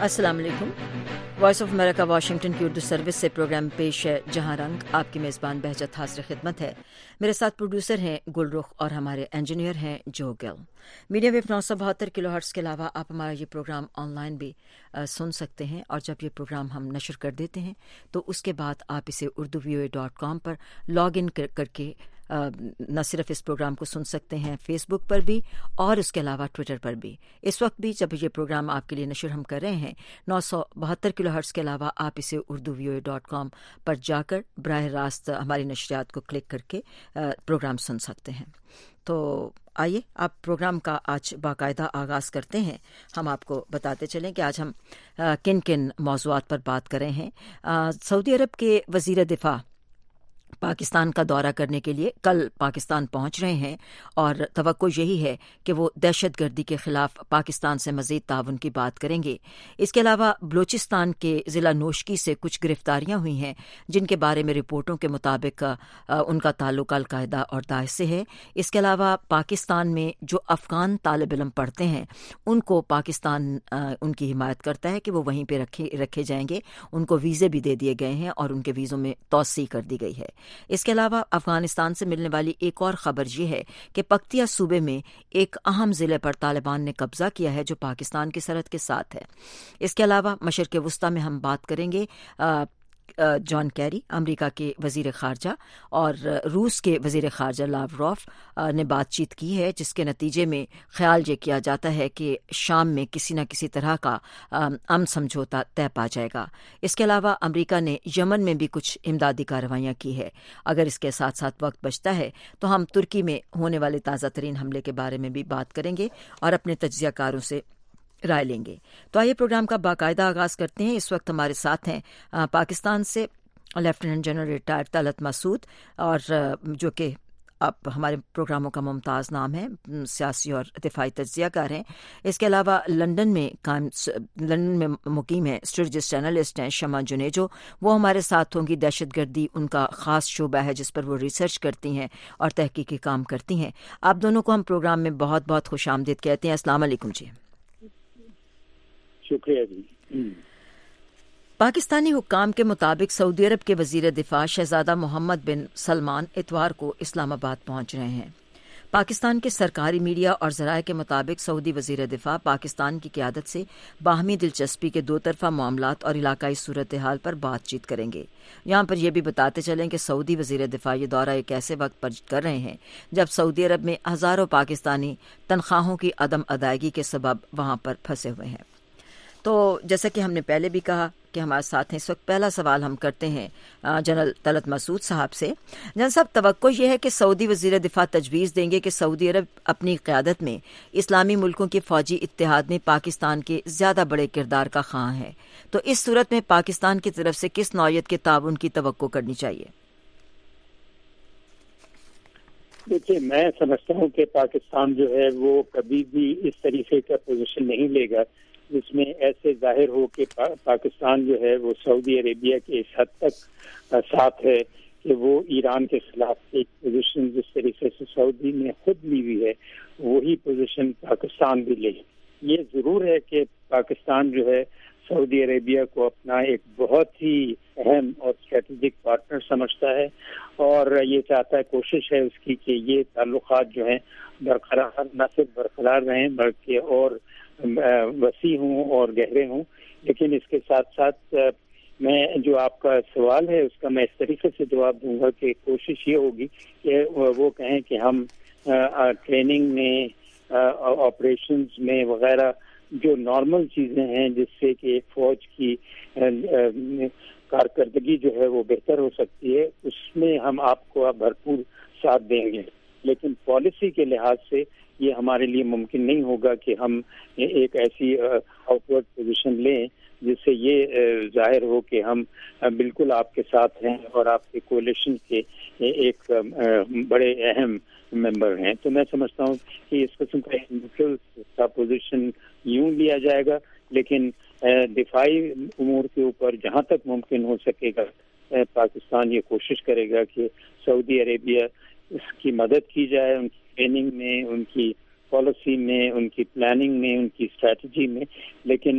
السلام علیکم۔ Voice of America Washington کی اردو سروس سے پروگرام پیش ہے جہاں رنگ۔ آپ کی میزبان بہجت حاضر خدمت ہے۔ میرے ساتھ پروڈیوسر ہیں گل رخ اور ہمارے انجینئر ہیں جو گل۔ میڈیا ویو 972 کلو ہرٹز کے علاوہ آپ ہمارا یہ پروگرام آن لائن بھی سن سکتے ہیں، اور جب یہ پروگرام ہم نشر کر دیتے ہیں تو اس کے بعد آپ اسے urduvoa.com پر لاگ ان کر کے نہ صرف اس پروگرام کو سن سکتے ہیں فیس بک پر بھی اور اس کے علاوہ ٹویٹر پر بھی۔ اس وقت بھی جب یہ پروگرام آپ کے لیے نشر ہم کر رہے ہیں 972 کلو ہرٹز کے علاوہ آپ اسے urduvoa.com پر جا کر براہ راست ہماری نشریات کو کلک کر کے پروگرام سن سکتے ہیں۔ تو آئیے آپ پروگرام کا آج باقاعدہ آغاز کرتے ہیں۔ ہم آپ کو بتاتے چلیں کہ آج ہم کن کن موضوعات پر بات کر رہے ہیں۔ سعودی عرب کے وزیر دفاع پاکستان کا دورہ کرنے کے لیے کل پاکستان پہنچ رہے ہیں، اور توقع یہی ہے کہ وہ دہشت گردی کے خلاف پاکستان سے مزید تعاون کی بات کریں گے۔ اس کے علاوہ بلوچستان کے ضلع نوشکی سے کچھ گرفتاریاں ہوئی ہیں جن کے بارے میں رپورٹوں کے مطابق ان کا تعلق القاعدہ اور داعش سے ہے۔ اس کے علاوہ پاکستان میں جو افغان طالب علم پڑھتے ہیں ان کو پاکستان ان کی حمایت کرتا ہے کہ وہ وہیں پہ رکھے جائیں گے۔ ان کو ویزے بھی دے دیے گئے ہیں اور ان کے ویزوں میں توسیع کر دی گئی ہے۔ اس کے علاوہ افغانستان سے ملنے والی ایک اور خبر یہ ہے کہ پکتیا صوبے میں ایک اہم ضلع پر طالبان نے قبضہ کیا ہے جو پاکستان کی سرحد کے ساتھ ہے۔ اس کے علاوہ مشرق وسطیٰ میں ہم بات کریں گے جان کیری امریکہ کے وزیر خارجہ اور روس کے وزیر خارجہ لاوروف نے بات چیت کی ہے، جس کے نتیجے میں خیال یہ کیا جاتا ہے کہ شام میں کسی نہ کسی طرح کا امن سمجھوتا طے پا جائے گا۔ اس کے علاوہ امریکہ نے یمن میں بھی کچھ امدادی کارروائیاں کی ہے۔ اگر اس کے ساتھ ساتھ وقت بچتا ہے تو ہم ترکی میں ہونے والے تازہ ترین حملے کے بارے میں بھی بات کریں گے اور اپنے تجزیہ کاروں سے رائے لیں گے۔ تو آئیے پروگرام کا باقاعدہ آغاز کرتے ہیں۔ اس وقت ہمارے ساتھ ہیں پاکستان سے lieutenant general retired Talat Masood, اور جو کہ اب ہمارے پروگراموں کا ممتاز نام ہے، سیاسی اور دفاعی تجزیہ کار ہیں۔ اس کے علاوہ لندن میں مقیم ہیں اسٹریٹجسٹ جرنلسٹ ہیں شمع جنیجو، وہ ہمارے ساتھ ہوں گی۔ دہشت گردی ان کا خاص شعبہ ہے جس پر وہ ریسرچ کرتی ہیں اور تحقیقی کام کرتی ہیں۔ آپ دونوں کو ہم پروگرام میں بہت بہت خوش آمدید کہتے ہیں۔ السلام علیکم جی۔ شکریہ جی۔ پاکستانی حکام کے مطابق سعودی عرب کے وزیر دفاع شہزادہ محمد بن سلمان اتوار کو اسلام آباد پہنچ رہے ہیں۔ پاکستان کے سرکاری میڈیا اور ذرائع کے مطابق سعودی وزیر دفاع پاکستان کی قیادت سے باہمی دلچسپی کے دو طرفہ معاملات اور علاقائی صورتحال پر بات چیت کریں گے۔ یہاں پر یہ بھی بتاتے چلیں کہ سعودی وزیر دفاع یہ دورہ ایک ایسے وقت پر کر رہے ہیں جب سعودی عرب میں ہزاروں پاکستانی تنخواہوں کی عدم ادائیگی کے سبب وہاں پر پھنسے ہوئے ہیں۔ تو جیسا کہ ہم نے پہلے بھی کہا کہ ہمارے ساتھ ہیں اس وقت، پہلا سوال ہم کرتے ہیں جنرل طلعت مسعود صاحب سے۔ جنرل صاحب، توقع یہ ہے کہ سعودی وزیر دفاع تجویز دیں گے کہ سعودی عرب اپنی قیادت میں اسلامی ملکوں کے فوجی اتحاد میں پاکستان کے زیادہ بڑے کردار کا خواہاں ہے، تو اس صورت میں پاکستان کی طرف سے کس نوعیت کے تعاون کی توقع کرنی چاہیے؟ دیکھیے، میں سمجھتا ہوں کہ پاکستان جو ہے وہ کبھی بھی اس طریقے کا پوزیشن نہیں لے گا جس میں ایسے ظاہر ہو کہ پاکستان جو ہے وہ سعودی عربیہ کے اس حد تک ساتھ ہے کہ وہ ایران کے خلاف ایک پوزیشن جس طریقے سے سعودی نے خود لی ہوئی ہے وہی پوزیشن پاکستان بھی لے۔ یہ ضرور ہے کہ پاکستان جو ہے سعودی عربیہ کو اپنا ایک بہت ہی اہم اور اسٹریٹجک پارٹنر سمجھتا ہے، اور یہ چاہتا ہے، کوشش ہے اس کی کہ یہ تعلقات جو ہیں برقرار نہ صرف برقرار رہیں بلکہ اور وسیع ہوں اور گہرے ہوں۔ لیکن اس کے ساتھ ساتھ میں جو آپ کا سوال ہے اس کا میں اس طریقے سے جواب دوں گا کہ کوشش یہ ہوگی کہ وہ کہیں کہ ہم ٹریننگ میں، آپریشنز میں وغیرہ جو نارمل چیزیں ہیں جس سے کہ فوج کی کارکردگی جو ہے وہ بہتر ہو سکتی ہے، اس میں ہم آپ کو بھرپور ساتھ دیں گے۔ لیکن پالیسی کے لحاظ سے یہ ہمارے لیے ممکن نہیں ہوگا کہ ہم ایک ایسی آؤٹ ورڈ پوزیشن لیں جس سے یہ ظاہر ہو کہ ہم بالکل آپ کے ساتھ ہیں اور آپ کے کولیشن کے ایک بڑے اہم ممبر ہیں۔ تو میں سمجھتا ہوں کہ اس قسم کا ایک نیوٹرل پوزیشن یوں لیا جائے گا، لیکن دفاعی امور کے اوپر جہاں تک ممکن ہو سکے گا پاکستان یہ کوشش کرے گا کہ سعودی عربیہ اس کی مدد کی جائے، ان کی ٹریننگ میں، ان کی پالیسی میں، ان کی پلاننگ میں، ان کی اسٹریٹجی میں، لیکن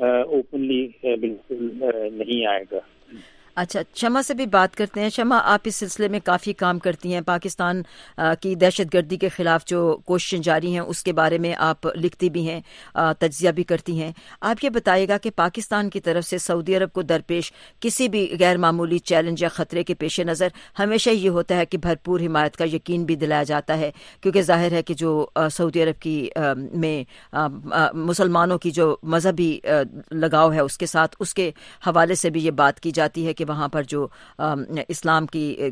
اوپنلی بالکل نہیں آئے گا. اچھا، شمع سے بھی بات کرتے ہیں. شمع، آپ اس سلسلے میں کافی کام کرتی ہیں. پاکستان کی دہشت گردی کے خلاف جو کوششیں جاری ہیں اس کے بارے میں آپ لکھتی بھی ہیں، تجزیہ بھی کرتی ہیں. آپ یہ بتائیے گا کہ پاکستان کی طرف سے سعودی عرب کو درپیش کسی بھی غیر معمولی چیلنج یا خطرے کے پیش نظر ہمیشہ یہ ہوتا ہے کہ بھرپور حمایت کا یقین بھی دلایا جاتا ہے، کیونکہ ظاہر ہے کہ جو سعودی عرب کی میں مسلمانوں کی جو مذہبی لگاؤ ہے اس کے ساتھ، اس کے حوالے سے بھی یہ بات کی جاتی ہے کہ وہاں پر جو اسلام کی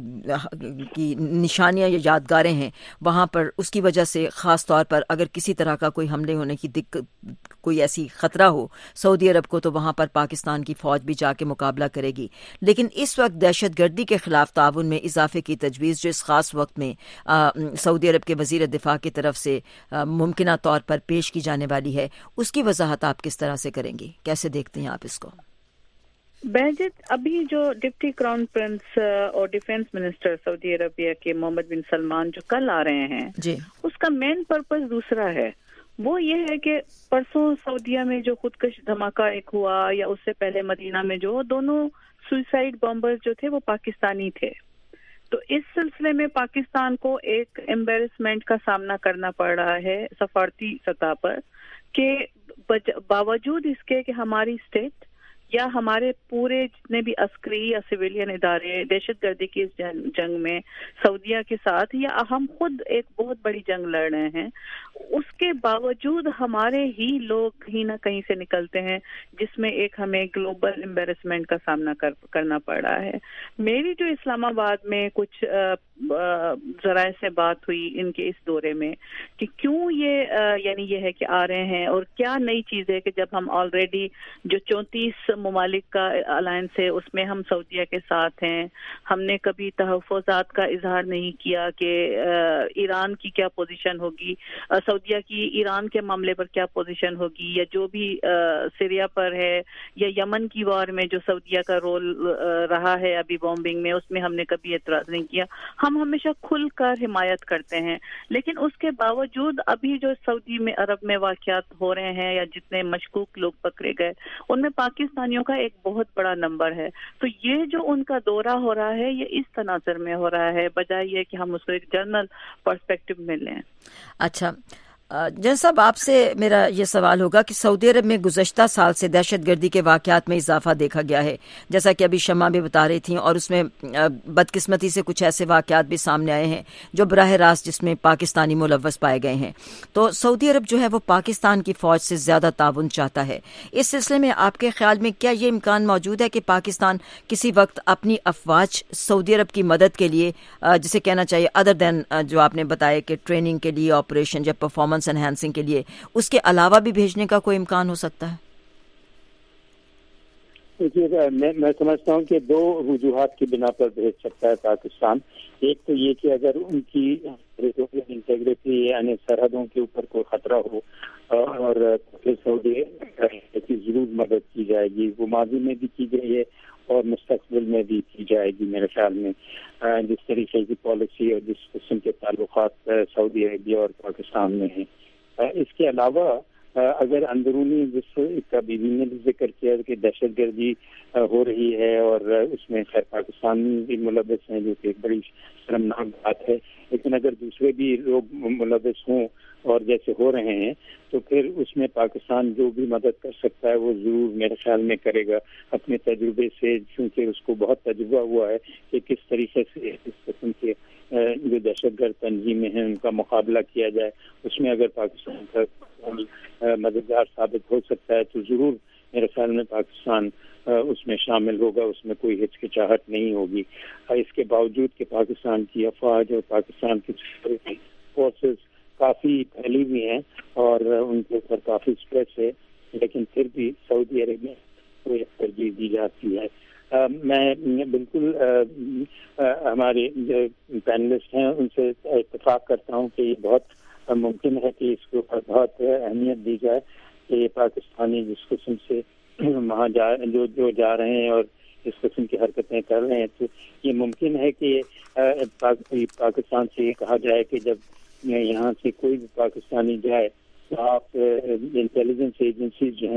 نشانیاں یا یادگاریں ہیں وہاں پر اس کی وجہ سے خاص طور پر اگر کسی طرح کا کوئی حملے ہونے کی کوئی ایسی خطرہ ہو سعودی عرب کو تو وہاں پر پاکستان کی فوج بھی جا کے مقابلہ کرے گی. لیکن اس وقت دہشت گردی کے خلاف تعاون میں اضافے کی تجویز جو اس خاص وقت میں سعودی عرب کے وزیر دفاع کی طرف سے ممکنہ طور پر پیش کی جانے والی ہے، اس کی وضاحت آپ کس طرح سے کریں گی؟ کیسے دیکھتے ہیں آپ اس کو؟ بہجت، ابھی جو ڈپٹی کراؤن پرنس اور ڈیفینس منسٹر سعودی عربیہ کے محمد بن سلمان جو کل آ رہے ہیں جی، اس کا مین پرپز دوسرا ہے. وہ یہ ہے کہ پرسوں سعودیہ میں جو خودکش دھماکہ ایک ہوا یا اس سے پہلے مدینہ میں جو دونوں سوئسائڈ بمبرز جو تھے وہ پاکستانی تھے. تو اس سلسلے میں پاکستان کو ایک ایمبیرسمنٹ کا سامنا کرنا پڑ رہا ہے سفارتی سطح پر کہ باوجود اس کے کہ ہماری اسٹیٹ یا ہمارے پورے جتنے بھی عسکری یا سویلین ادارے دہشت گردی کی اس جنگ میں سعودیہ کے ساتھ یا ہم خود ایک بہت بڑی جنگ لڑ رہے ہیں، اس کے باوجود ہمارے ہی لوگ کہیں نہ کہیں سے نکلتے ہیں جس میں ایک ہمیں گلوبل امبیرسمنٹ کا سامنا کرنا پڑ رہا ہے. میری جو اسلام آباد میں کچھ ذرائع سے بات ہوئی ان کے اس دورے میں کہ کیوں یعنی یہ ہے کہ آ رہے ہیں اور کیا نئی چیز ہے کہ جب ہم آلریڈی جو 34 ممالک کا الائنس ہے اس میں ہم سعودیہ کے ساتھ ہیں، ہم نے کبھی تحفظات کا اظہار نہیں کیا کہ ایران کی کیا پوزیشن ہوگی، سعودیہ کی ایران کے معاملے پر کیا پوزیشن ہوگی، یا جو بھی سیریا پر ہے یا یمن کی وار میں جو سعودیہ کا رول رہا ہے ابھی بومبنگ میں، اس میں ہم نے کبھی اعتراض نہیں کیا. ہم ہمیشہ کھل کر حمایت کرتے ہیں. لیکن اس کے باوجود ابھی جو سعودی میں عرب میں واقعات ہو رہے ہیں یا جتنے مشکوک لوگ پکڑے گئے ان میں پاکستانیوں کا ایک بہت بڑا نمبر ہے. تو یہ جو ان کا دورہ ہو رہا ہے یہ اس تناظر میں ہو رہا ہے بجائے یہ کہ ہم اس کو ایک جنرل پرسپیکٹو میں لیں. اچھا جن صاحب، آپ سے میرا یہ سوال ہوگا کہ سعودی عرب میں گزشتہ سال سے دہشت گردی کے واقعات میں اضافہ دیکھا گیا ہے، جیسا کہ ابھی شمع بھی بتا رہی تھیں، اور اس میں بدقسمتی سے کچھ ایسے واقعات بھی سامنے آئے ہیں جو براہ راست جس میں پاکستانی ملوث پائے گئے ہیں. تو سعودی عرب جو ہے وہ پاکستان کی فوج سے زیادہ تعاون چاہتا ہے. اس سلسلے میں آپ کے خیال میں کیا یہ امکان موجود ہے کہ پاکستان کسی وقت اپنی افواج سعودی عرب کی مدد کے لیے، جسے کہنا چاہیے ادر دین جو آپ نے بتایا کہ ٹریننگ کے لیے، آپریشن یا پرفارمنس انہینسنگ کے لیے، اس کے علاوہ بھی بھیجنے کا کوئی امکان ہو سکتا ہے؟ میں سمجھتا ہوں کہ دو وجوہات کی بنا پر بھیج سکتا ہے پاکستان. ایک تو یہ کہ اگر ان کی انٹیگریٹی یعنی سرحدوں کے اوپر کوئی خطرہ ہو اور پھر سعودی کی ضرور مدد کی جائے گی. وہ ماضی میں بھی کی گئی ہے اور مستقبل میں بھی کی جائے گی میرے خیال میں. جس طریقے کی پالیسی اور جس قسم کے تعلقات سعودی عربیہ اور پاکستان میں ہیں. اس کے علاوہ اگر اندرونی جس کا بیوی نے بھی ذکر کیا کہ دہشت گردی ہو رہی ہے اور اس میں خیر پاکستانی بھی ملوث ہیں جو کہ ایک بڑی شرمناک بات ہے، لیکن اگر دوسرے بھی لوگ ملوث ہوں اور جیسے ہو رہے ہیں تو پھر اس میں پاکستان جو بھی مدد کر سکتا ہے وہ ضرور میرے خیال میں کرے گا اپنے تجربے سے، چونکہ اس کو بہت تجربہ ہوا ہے کہ کس طریقے سے اس قسم کے جو دہشت گرد تنظیمیں ہیں ان کا مقابلہ کیا جائے. اس میں اگر پاکستان کا مددگار ثابت ہو سکتا ہے تو ضرور میرے خیال میں پاکستان اس میں شامل ہوگا، اس میں کوئی ہچکچاہٹ نہیں ہوگی. اس کے باوجود کہ پاکستان کی افواج اور پاکستان کی سیکورٹی فورسز کافی پھیلی ہوئی ہیں اور ان کے اوپر کافی اسٹریس ہے، لیکن پھر بھی سعودی عربیہ کو ایک ترجیح دی جاتی ہے. میں بالکل ہمارے جو پینلسٹ ہیں ان سے اتفاق کرتا ہوں کہ یہ بہت ممکن ہے کہ اس کے اوپر بہت اہمیت دی جائے کہ پاکستانی جس قسم سے وہاں جو جا رہے ہیں اور اس قسم کی حرکتیں کر رہے ہیں تو یہ ممکن ہے کہ پاکستان سے یہ کہا جائے کہ جب یہاں سے کوئی بھی پاکستانی جائے تو آپ انٹیلیجنس ایجنسیز جو ہیں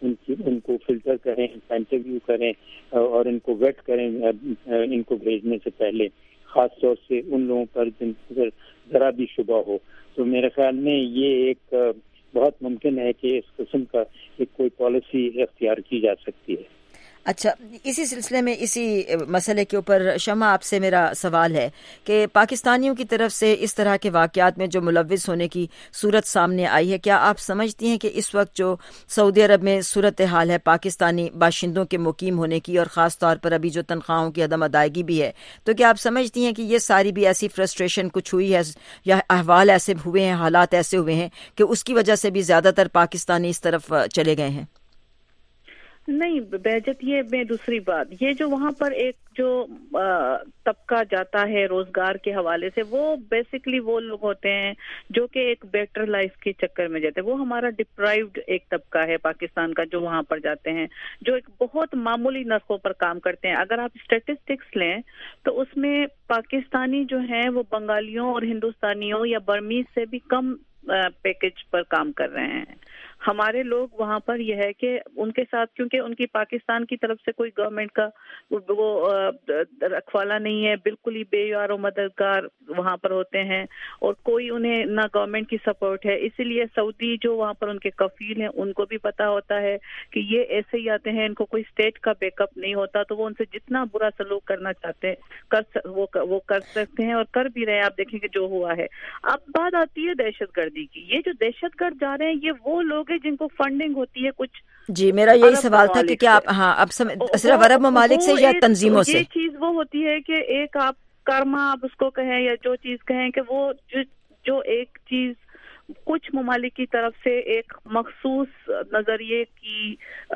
ان کو فلٹر کریں, انٹرویو کریں اور ان کو ویٹ کریں ان کو بھیجنے سے پہلے, خاص طور سے ان لوگوں پر جن پر ذرا بھی شبہ ہو. تو میرے خیال میں یہ ایک بہت ممکن ہے کہ اس قسم کا ایک کوئی پالیسی اختیار کی جا سکتی ہے. اچھا, اسی سلسلے میں اسی مسئلے کے اوپر شمع آپ سے میرا سوال ہے کہ پاکستانیوں کی طرف سے اس طرح کے واقعات میں جو ملوث ہونے کی صورت سامنے آئی ہے, کیا آپ سمجھتی ہیں کہ اس وقت جو سعودی عرب میں صورتحال ہے پاکستانی باشندوں کے مقیم ہونے کی, اور خاص طور پر ابھی جو تنخواہوں کی عدم ادائیگی بھی ہے, تو کیا آپ سمجھتی ہیں کہ یہ ساری بھی ایسی فرسٹریشن کچھ ہوئی ہے یا احوال ایسے ہوئے ہیں, حالات ایسے ہوئے ہیں کہ اس کی وجہ سے بھی زیادہ تر پاکستانی اس طرف چلے گئے ہیں؟ نہیں بہجت, یہ میں دوسری بات, یہ جو وہاں پر ایک جو طبقہ جاتا ہے روزگار کے حوالے سے, وہ بیسکلی وہ لوگ ہوتے ہیں جو کہ ایک بیٹر لائف کے چکر میں جاتے ہیں. وہ ہمارا ڈپرائیوڈ ایک طبقہ ہے پاکستان کا جو وہاں پر جاتے ہیں, جو ایک بہت معمولی نرخوں پر کام کرتے ہیں. اگر آپ اسٹیٹسٹکس لیں تو اس میں پاکستانی جو ہیں وہ بنگالیوں اور ہندوستانیوں یا برمیز سے بھی کم پیکج پر کام کر رہے ہیں. ہمارے لوگ وہاں پر یہ ہے کہ ان کے ساتھ, کیونکہ ان کی پاکستان کی طرف سے کوئی گورنمنٹ کا وہ رکھوالا نہیں ہے, بالکل ہی بے یار و مددگار وہاں پر ہوتے ہیں, اور کوئی انہیں نہ گورنمنٹ کی سپورٹ ہے. اسی لیے سعودی جو وہاں پر ان کے کفیل ہیں ان کو بھی پتا ہوتا ہے کہ یہ ایسے ہی آتے ہیں, ان کو کوئی اسٹیٹ کا بیک اپ نہیں ہوتا, تو وہ ان سے جتنا برا سلوک کرنا چاہتے ہیں وہ کر سکتے ہیں اور کر بھی رہے ہیں. آپ دیکھیں کہ جو ہوا ہے. اب بات آتی ہے دہشت گردی کی. یہ جو دہشت گرد جا رہے ہیں یہ وہ لوگ ہیں جن کو فنڈنگ ہوتی ہے کچھ. جی, میرا یہی سوال تھا کہ کیا آپ اب صرف عرب ممالک سے یا تنظیموں سے؟ یہ چیز وہ ہوتی ہے کہ ایک آپ کرما آپ اس کو کہیں یا جو چیز کہیں کہ وہ جو ایک چیز کچھ ممالک کی طرف سے ایک مخصوص نظریے کی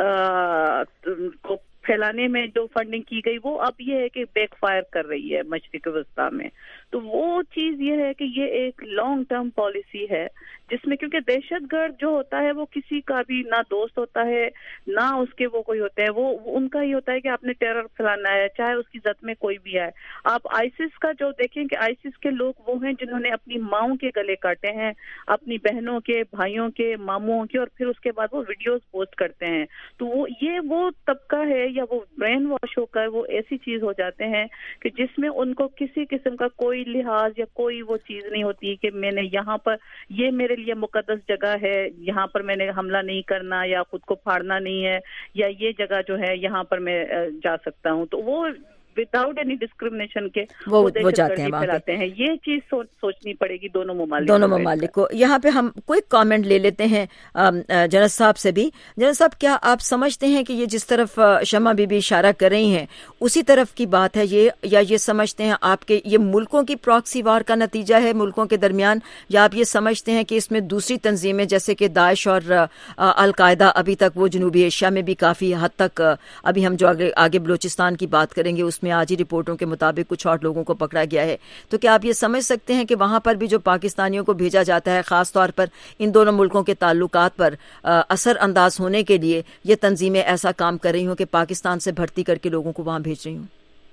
کو پھیلانے میں جو فنڈنگ کی گئی, وہ اب یہ ہے کہ بیک فائر کر رہی ہے مشرق وسطیٰ میں. تو وہ چیز یہ ہے کہ یہ ایک لانگ ٹرم پالیسی ہے جس میں, کیونکہ دہشت گرد جو ہوتا ہے وہ کسی کا بھی نہ دوست ہوتا ہے نہ اس کے وہ کوئی ہوتے ہیں, وہ ان کا ہی ہوتا ہے کہ آپ نے ٹیرر پھیلانا ہے, چاہے اس کی ذات میں کوئی بھی ہے. آپ آئیسس کا جو دیکھیں کہ آئیسس کے لوگ وہ ہیں جنہوں نے اپنی ماؤں کے گلے کاٹے ہیں, اپنی بہنوں کے, بھائیوں کے, ماموں کے, اور پھر اس کے بعد وہ ویڈیوز پوسٹ کرتے ہیں. تو وہ طبقہ ہے یا وہ برین واش ہو کر وہ ایسی چیز ہو جاتے ہیں کہ جس میں ان کو کسی قسم کا کوئی لحاظ یا کوئی وہ چیز نہیں ہوتی کہ میں نے یہاں پر, یہ میرے لیے مقدس جگہ ہے, یہاں پر میں نے حملہ نہیں کرنا یا خود کو پھاڑنا نہیں ہے, یا یہ جگہ جو ہے یہاں پر میں جا سکتا ہوں. تو وہ وداؤٹ اینی ڈسکریمنیشن کے وہ جاتے ہیں پھیلاتے ہیں. یہ چیز سوچنی پڑے گی دونوں ممالک کو. یہاں پہ ہم کوئی کامنٹ لے لیتے ہیں جنرل صاحب سے بھی. جنرل صاحب, کیا آپ سمجھتے ہیں کہ یہ جس طرف شمع بی بی اشارہ کر رہی ہیں اسی طرف کی بات ہے یہ, یا یہ سمجھتے ہیں آپ کے یہ ملکوں کی پراکسی وار کا نتیجہ ہے ملکوں کے درمیان, یا آپ یہ سمجھتے ہیں کہ اس میں دوسری تنظیمیں جیسے کہ داعش اور القاعدہ ابھی تک وہ جنوبی ایشیا میں بھی کافی حد تک, ابھی ہم جو آگے بلوچستان کی بات کریں گے اس میں آج ہی رپورٹوں کے مطابق کچھ اور لوگوں کو پکڑا گیا ہے, تو کیا آپ یہ سمجھ سکتے ہیں کہ وہاں پر بھی جو پاکستانیوں کو بھیجا جاتا ہے خاص طور پر ان دونوں ملکوں کے تعلقات پر اثر انداز ہونے کے لیے یہ تنظیمیں ایسا کام کر رہی ہوں کہ پاکستان سے بھرتی کر کے لوگوں کو وہاں بھیج رہی ہوں؟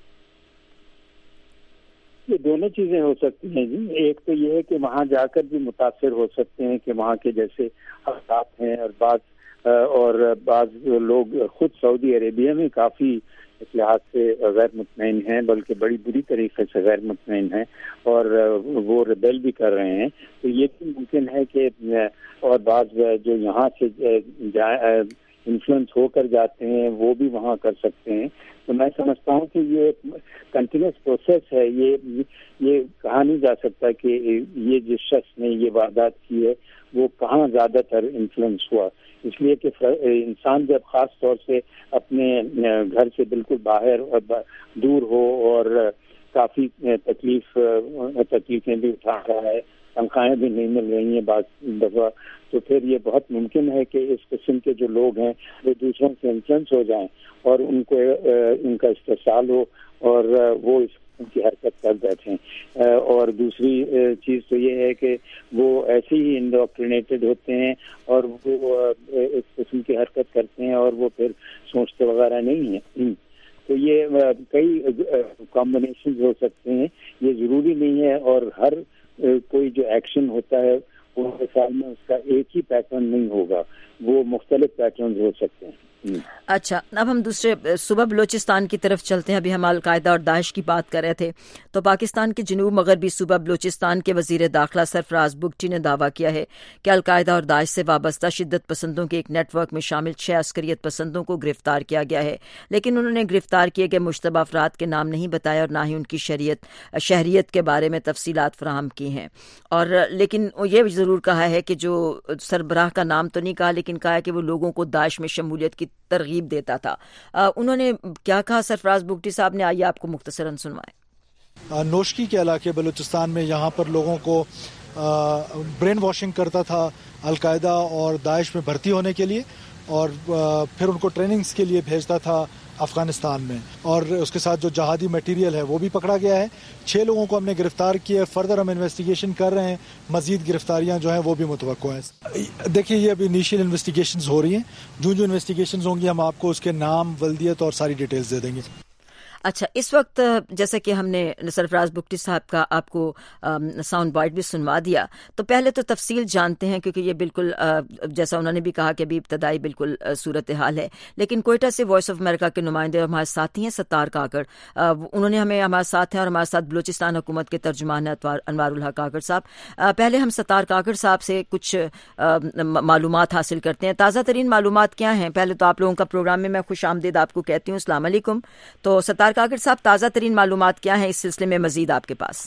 یہ دونوں چیزیں ہو سکتی ہیں جی. ایک تو یہ ہے کہ وہاں جا کر بھی متاثر ہو سکتے ہیں کہ وہاں کے جیسے حالات ہیں, اور بعض لوگ خود سعودی عربیہ میں کافی اس لحاظ سے غیر مطمئن ہیں, بلکہ بڑی بری طریقے سے غیر مطمئن ہیں, اور وہ ریبیل بھی کر رہے ہیں. تو یہ بھی ممکن ہے کہ اور بعض جو یہاں سے انفلوئنس ہو کر جاتے ہیں وہ بھی وہاں کر سکتے ہیں. تو میں سمجھتا ہوں کہ یہ کنٹینیوس پروسیس ہے. یہ کہا نہیں جا سکتا کہ یہ جس شخص نے یہ واردات کی ہے وہ کہاں زیادہ تر انفلوئنس ہوا, اس لیے کہ انسان جب خاص طور سے اپنے گھر سے بالکل باہر دور ہو اور کافی تکلیفیں بھی اٹھا رہا ہے, تنخواہیں بھی نہیں مل رہی ہیں بعض دفعہ, تو پھر یہ بہت ممکن ہے کہ اس قسم کے جو لوگ ہیں وہ دوسروں سے انفلوئنس ہو جائیں اور ان کا استحصال ہو اور وہ ان کی حرکت کر بیٹھیں. اور دوسری چیز تو یہ ہے کہ وہ ایسے ہی انڈوکٹرینیٹڈ ہوتے ہیں اور وہ اس قسم کی حرکت کرتے ہیں اور وہ پھر سوچتے وغیرہ نہیں ہیں. تو یہ کئی کمبینیشنز ہو سکتے ہیں, یہ ضروری نہیں ہے, اور ہر کوئی جو ایکشن ہوتا ہے پورے سال میں اس کا ایک ہی پیٹرن نہیں ہوگا، وہ مختلف پیٹرنز ہو سکتے ہیں۔ اچھا، اب ہم دوسرے صوبہ بلوچستان کی طرف چلتے ہیں۔ ابھی ہم القاعدہ اور داعش کی بات کر رہے تھے، تو پاکستان کے جنوب مغربی صوبہ بلوچستان کے وزیر داخلہ سرفراز بگٹی نے دعویٰ کیا ہے کہ القاعدہ اور داعش سے وابستہ شدت پسندوں کے ایک نیٹ ورک میں شامل 6 عسکریت پسندوں کو گرفتار کیا گیا ہے، لیکن انہوں نے گرفتار کیے گئے مشتبہ افراد کے نام نہیں بتایا اور نہ ہی ان کی شہریت کے بارے میں تفصیلات فراہم کی ہیں، اور لیکن یہ ضرور کہا ہے کہ جو سربراہ کا نام تو نہیں کہا، لیکن کہا کہ وہ لوگوں کو داعش میں شمولیت کی ترغیب دیتا تھا۔ انہوں نے کیا کہا سرفراز بگٹی صاحب نے، آئیے آپ کو مختصراً سنوائیں۔ نوشکی کے علاقے بلوچستان میں یہاں پر لوگوں کو برین واشنگ کرتا تھا القاعدہ اور داعش میں بھرتی ہونے کے لیے، اور پھر ان کو ٹریننگز کے لیے بھیجتا تھا افغانستان میں، اور اس کے ساتھ جو جہادی میٹیریل ہے وہ بھی پکڑا گیا ہے۔ 6 لوگوں کو ہم نے گرفتار کیا، فردر ہم انویسٹیگیشن کر رہے ہیں، مزید گرفتاریاں جو ہیں وہ بھی متوقع ہیں۔ دیکھیے یہ ابھی انیشیل انویسٹیگیشنز ہو رہی ہیں، جو انویسٹیگیشنز ہوں گی ہم آپ کو اس کے نام، ولدیت اور ساری ڈیٹیلز دے دیں گے۔ اچھا، اس وقت جیسے کہ ہم نے سرفراز بگٹی صاحب کا آپ کو ساؤنڈ بائٹ بھی سنوا دیا، تو پہلے تو تفصیل جانتے ہیں، کیونکہ یہ بالکل جیسا انہوں نے بھی کہا کہ ابھی ابتدائی بالکل صورتحال ہے، لیکن کوئٹہ سے وائس آف امریکہ کے نمائندے ہمارے ساتھی ہیں ستار کاکڑ، انہوں نے ہمارے ساتھ ہیں، اور ہمارے ساتھ بلوچستان حکومت کے ترجمان انوار الحق کاکڑ صاحب۔ پہلے ہم ستار کاکڑ صاحب سے کچھ معلومات حاصل کرتے ہیں۔ تازہ ترین معلومات کیا ہیں؟ پہلے تو آپ لوگوں کا پروگرام میں خوش آمدید آپ کو کہتی ہوں، السلام علیکم۔ تو ستار کاکڑ صاحب، تازہ ترین معلومات کیا ہیں اس سلسلے میں مزید آپ کے پاس؟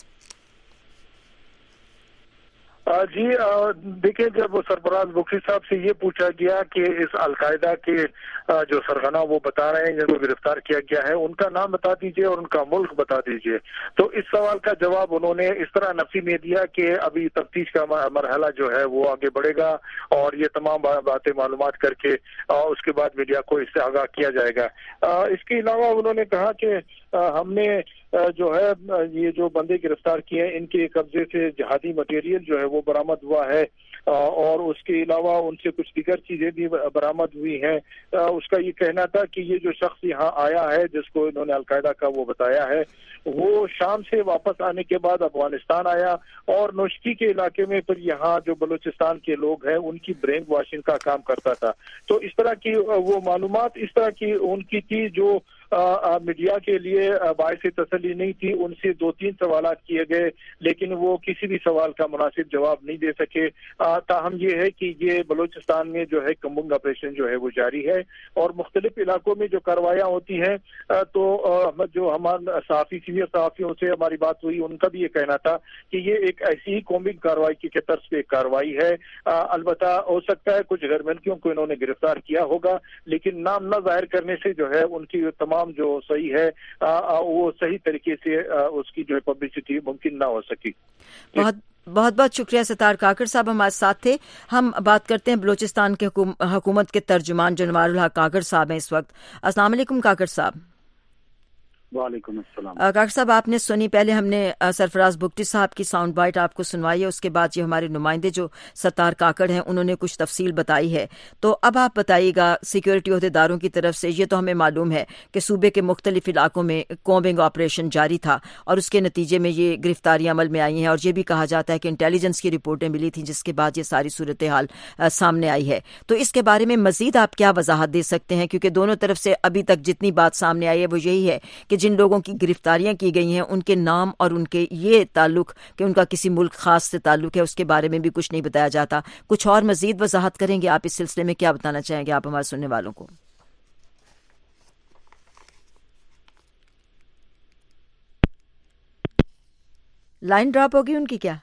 جی دیکھیں، جب سرفراز بگٹی صاحب سے یہ پوچھا گیا کہ اس القاعدہ کے جو سرغنہ وہ بتا رہے ہیں جن کو گرفتار کیا گیا ہے ان کا نام بتا دیجئے اور ان کا ملک بتا دیجئے، تو اس سوال کا جواب انہوں نے اس طرح نفی میں دیا کہ ابھی تفتیش کا مرحلہ جو ہے وہ آگے بڑھے گا، اور یہ تمام باتیں معلومات کر کے اس کے بعد میڈیا کو اس سے آگاہ کیا جائے گا۔ اس کے علاوہ انہوں نے کہا کہ ہم نے جو ہے یہ جو بندے گرفتار کیے ہیں ان کے قبضے سے جہادی مٹیریل جو ہے وہ برآمد ہوا ہے، اور اس کے علاوہ ان سے کچھ دیگر چیزیں بھی برآمد ہوئی ہیں۔ اس کا یہ کہنا تھا کہ یہ جو شخص یہاں آیا ہے جس کو انہوں نے القاعدہ کا وہ بتایا ہے، وہ شام سے واپس آنے کے بعد افغانستان آیا اور نوشکی کے علاقے میں پھر یہاں جو بلوچستان کے لوگ ہیں ان کی برین واشنگ کا کام کرتا تھا۔ تو اس طرح کی وہ معلومات اس طرح کی ان کی تھی جو میڈیا کے لیے باعث تسلی نہیں تھی۔ ان سے 2-3 سوالات کیے گئے لیکن وہ کسی بھی سوال کا مناسب جواب نہیں دے سکے۔ تاہم یہ ہے کہ یہ بلوچستان میں جو ہے کمبنگ آپریشن جو ہے وہ جاری ہے، اور مختلف علاقوں میں جو کارروائیاں ہوتی ہیں تو جو ہمارے صحافی سینئر صحافیوں سے ہماری بات ہوئی ان کا بھی یہ کہنا تھا کہ یہ ایک ایسی ہی کومبنگ کارروائی کی طرز پہ کارروائی ہے۔ البتہ ہو سکتا ہے کچھ غیر ملکیوں کو انہوں نے گرفتار کیا ہوگا، لیکن نام نہ ظاہر کرنے سے جو ہے ان کی تمام جو صحیح ہے وہ صحیح طریقے سے اس کی جو ہے پبلسٹی ممکن نہ ہو سکی۔ بہت شکریہ ستار کاکڑ صاحب ہمارے ساتھ تھے۔ ہم بات کرتے ہیں بلوچستان کے حکومت کے ترجمان جو انوار الحق کاکڑ صاحب ہیں اس وقت۔ السلام علیکم کاکڑ صاحب۔ وعلیکم السلام۔ کاکڑ صاحب آپ نے سنی، پہلے ہم نے سرفراز بگٹی صاحب کی ساؤنڈ بائٹ آپ کو سنوائی ہے، اس کے بعد یہ ہمارے نمائندے جو ستار کاکڑ ہیں انہوں نے کچھ تفصیل بتائی ہے۔ تو اب آپ بتائیے گا، سیکیورٹی عہدیداروں کی طرف سے یہ تو ہمیں معلوم ہے کہ صوبے کے مختلف علاقوں میں کومبنگ آپریشن جاری تھا اور اس کے نتیجے میں یہ گرفتاریاں عمل میں آئی ہیں، اور یہ بھی کہا جاتا ہے کہ انٹیلیجنس کی رپورٹیں ملی تھیں جس کے بعد یہ ساری صورتحال سامنے آئی ہے۔ تو اس کے بارے میں مزید آپ کیا وضاحت دے سکتے ہیں؟ کیونکہ دونوں طرف سے ابھی تک جتنی بات سامنے آئی ہے وہ یہی ہے کہ جن لوگوں کی گرفتاریاں کی گئی ہیں ان کے نام اور ان کے یہ تعلق کہ ان کا کسی ملک خاص سے تعلق ہے اس کے بارے میں بھی کچھ نہیں بتایا جاتا۔ کچھ اور مزید وضاحت کریں گے آپ اس سلسلے میں؟ کیا بتانا چاہیں گے آپ ہمارے سننے والوں کو؟ لائن ڈراپ ہوگی ان کی؟ کیا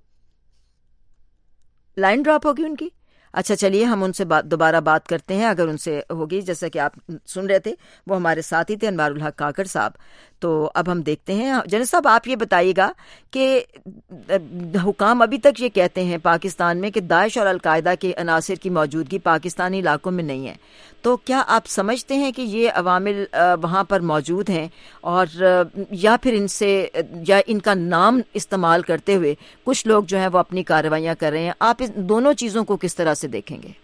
لائن ڈراپ ہوگی ان کی؟ اچھا چلیے ہم ان سے دوبارہ بات کرتے ہیں اگر ان سے ہوگی۔ جیسا کہ آپ سن رہے تھے وہ ہمارے ساتھ ہی تھے انوار الحق کاکڑ صاحب۔ تو اب ہم دیکھتے ہیں جنید صاحب، آپ یہ بتائیے گا کہ حکام ابھی تک یہ کہتے ہیں پاکستان میں کہ داعش اور القاعدہ کے عناصر کی موجودگی پاکستانی علاقوں میں نہیں ہے، تو کیا آپ سمجھتے ہیں کہ یہ عوامل وہاں پر موجود ہیں، اور یا پھر ان سے یا ان کا نام استعمال کرتے ہوئے کچھ لوگ جو ہیں وہ اپنی کارروائیاں کر رہے ہیں؟ آپ ان دونوں چیزوں کو کس طرح سے دیکھیں گے؟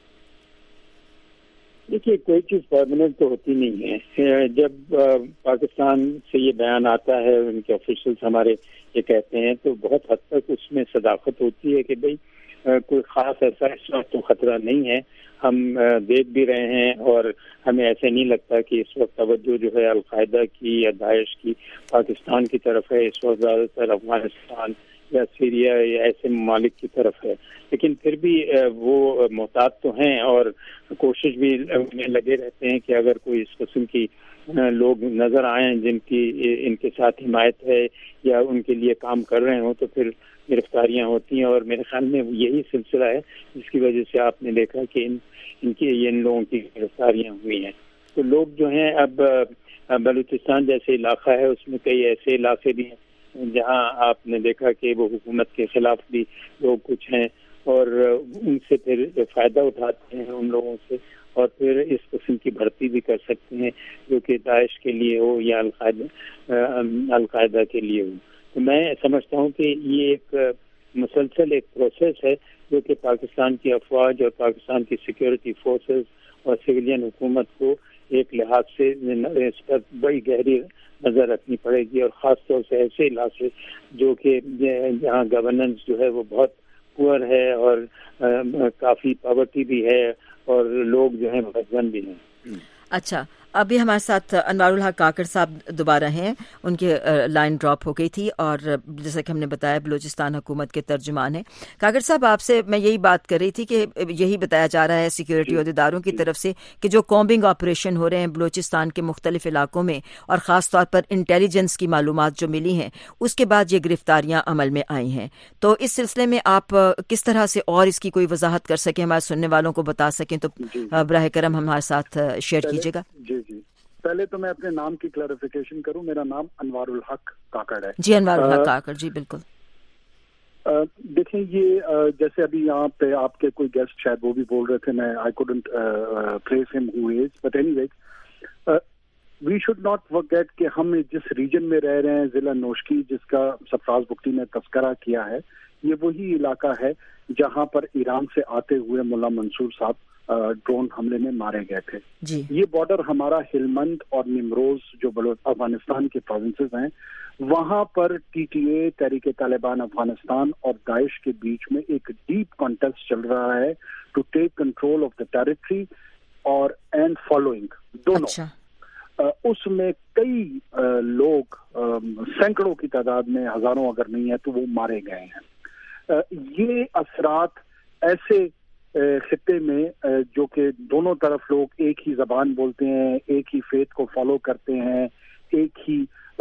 دیکھیے، کوئی چیز پرماننٹ تو ہوتی نہیں ہے۔ جب پاکستان سے یہ بیان آتا ہے، ان کے آفیشلز ہمارے یہ کہتے ہیں، تو بہت حد تک اس میں صداقت ہوتی ہے کہ بھئی کوئی خاص ایسا اس وقت تو خطرہ نہیں ہے. ہم دیکھ بھی رہے ہیں اور ہمیں ایسے نہیں لگتا کہ اس وقت توجہ جو ہے القاعدہ کی یا داعش کی پاکستان کی طرف ہے. اس وقت زیادہ تر افغانستان یا سیریا یا ایسے ممالک کی طرف ہے, لیکن پھر بھی وہ محتاط تو ہیں اور کوشش بھی میں لگے رہتے ہیں کہ اگر کوئی اس قسم کی لوگ نظر آئیں جن کی ان کے ساتھ حمایت ہے یا ان کے لیے کام کر رہے ہوں تو پھر گرفتاریاں ہوتی ہیں. اور میرے خیال میں یہی سلسلہ ہے جس کی وجہ سے آپ نے دیکھا کہ ان لوگوں کی گرفتاریاں ہوئی ہیں. تو لوگ جو ہیں اب بلوچستان جیسے علاقہ ہے اس میں کئی ایسے علاقے بھی ہیں جہاں آپ نے دیکھا کہ وہ حکومت کے خلاف بھی لوگ کچھ ہیں اور ان سے پھر فائدہ اٹھاتے ہیں ان لوگوں سے, اور پھر اس قسم کی بھرتی بھی کر سکتے ہیں جو کہ داعش کے لیے ہو یا القاعدہ کے لیے ہو. تو میں سمجھتا ہوں کہ یہ ایک مسلسل ایک پروسیس ہے جو کہ پاکستان کی افواج اور پاکستان کی سیکیورٹی فورسز اور سویلین حکومت کو ایک لحاظ سے اس پر بڑی گہری نظر رکھنی پڑے گی, اور خاص طور سے ایسے علاقے جو کہ جہاں گورننس جو ہے وہ بہت پور ہے اور کافی پاورٹی بھی ہے اور لوگ جو ہیں بدزن بھی ہیں. اچھا, ابھی ہمارے ساتھ انوار الحق کاکڑ صاحب دوبارہ ہیں, ان کی لائن ڈراپ ہو گئی تھی اور جیسا کہ ہم نے بتایا بلوچستان حکومت کے ترجمان ہیں. کاکڑ صاحب, آپ سے میں یہی بات کر رہی تھی کہ یہی بتایا جا رہا ہے سیکیورٹی عہدیداروں کی طرف سے کہ جو کومبنگ آپریشن ہو رہے ہیں بلوچستان کے مختلف علاقوں میں اور خاص طور پر انٹیلیجنس کی معلومات جو ملی ہیں اس کے بعد یہ گرفتاریاں عمل میں آئی ہیں. تو اس سلسلے میں آپ کس طرح سے اور اس کی کوئی وضاحت کر سکیں, ہمارے سننے والوں کو بتا سکیں, تو براہ کرم ہمارے ساتھ شیئر کیجیے گا. جی پہلے تو میں اپنے نام کی کلیریفیکیشن کروں. میرا نام انوار الحق کاکڑ ہے. جی انوار الحق کاکڑ, جی بالکل. دیکھیں یہ جیسے ابھی یہاں پہ آپ کے کوئی گیسٹ شاید وہ بھی بول رہے تھے, میں آئی کوڈنٹ پلیس ہم who is, but anyway we should not forget کہ ہم جس ریجن میں رہ رہے ہیں ضلع نوشکی جس کا سرفراز بگٹی نے تذکرہ کیا ہے, یہ وہی علاقہ ہے جہاں پر ایران سے آتے ہوئے ملا منصور صاحب ڈرون حملے میں مارے گئے تھے. جی. یہ بارڈر ہمارا ہلمند اور نیمروز جو افغانستان کے پروونسز ہیں وہاں پر ٹی ٹی اے تحریک طالبان افغانستان اور داعش کے بیچ میں ایک ڈیپ کانٹیسٹ چل رہا ہے to take control of the territory اور اینڈ فالوئنگ دونوں. اچھا. اس میں کئی لوگ سینکڑوں کی تعداد میں, ہزاروں اگر نہیں ہے تو وہ مارے گئے ہیں. یہ اثرات ایسے خطے میں جو کہ دونوں طرف لوگ ایک ہی زبان بولتے ہیں, ایک ہی فیتھ کو فالو کرتے ہیں, ایک ہی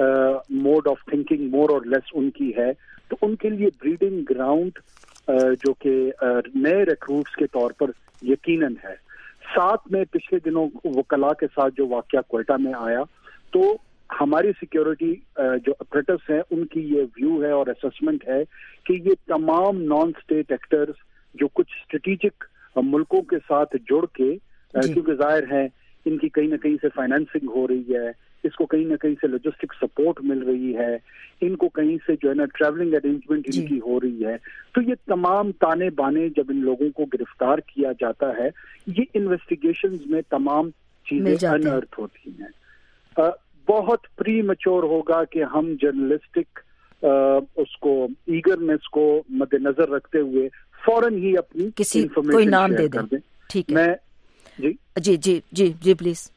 موڈ آف تھنکنگ مور اور لیس ان کی ہے, تو ان کے لیے بریڈنگ گراؤنڈ جو کہ نئے ریکروٹس کے طور پر یقیناً ہے. ساتھ میں پچھلے دنوں وکلاء کے ساتھ جو واقعہ کوئٹہ میں آیا, تو ہماری سیکیورٹی جو اپریٹرس ہیں ان کی یہ ویو ہے اور اسسمنٹ ہے کہ یہ تمام نان اسٹیٹ ایکٹرز جو کچھ اسٹریٹجک ملکوں کے ساتھ جڑ کے, کیونکہ ظاہر ہے ان کی کہیں نہ کہیں سے فائنینسنگ ہو رہی ہے, اس کو کہیں نہ کہیں سے لاجسٹک سپورٹ مل رہی ہے, ان کو کہیں سے جو ہے نا ٹریولنگ ارینجمنٹ ان کی ہو رہی ہے. تو یہ تمام تانے بانے جب ان لوگوں کو گرفتار کیا جاتا ہے, یہ انویسٹیگیشنز میں تمام چیزیں انرتھ ہوتی ہیں. بہت پری میچور ہوگا کہ ہم جرنلسٹک اس کو ایگرنس کو مد نظر رکھتے ہوئے فوراً ہی اپنی کسی کوئی نام دے دیں. ٹھیک ہے. میں جی جی جی جی پلیز.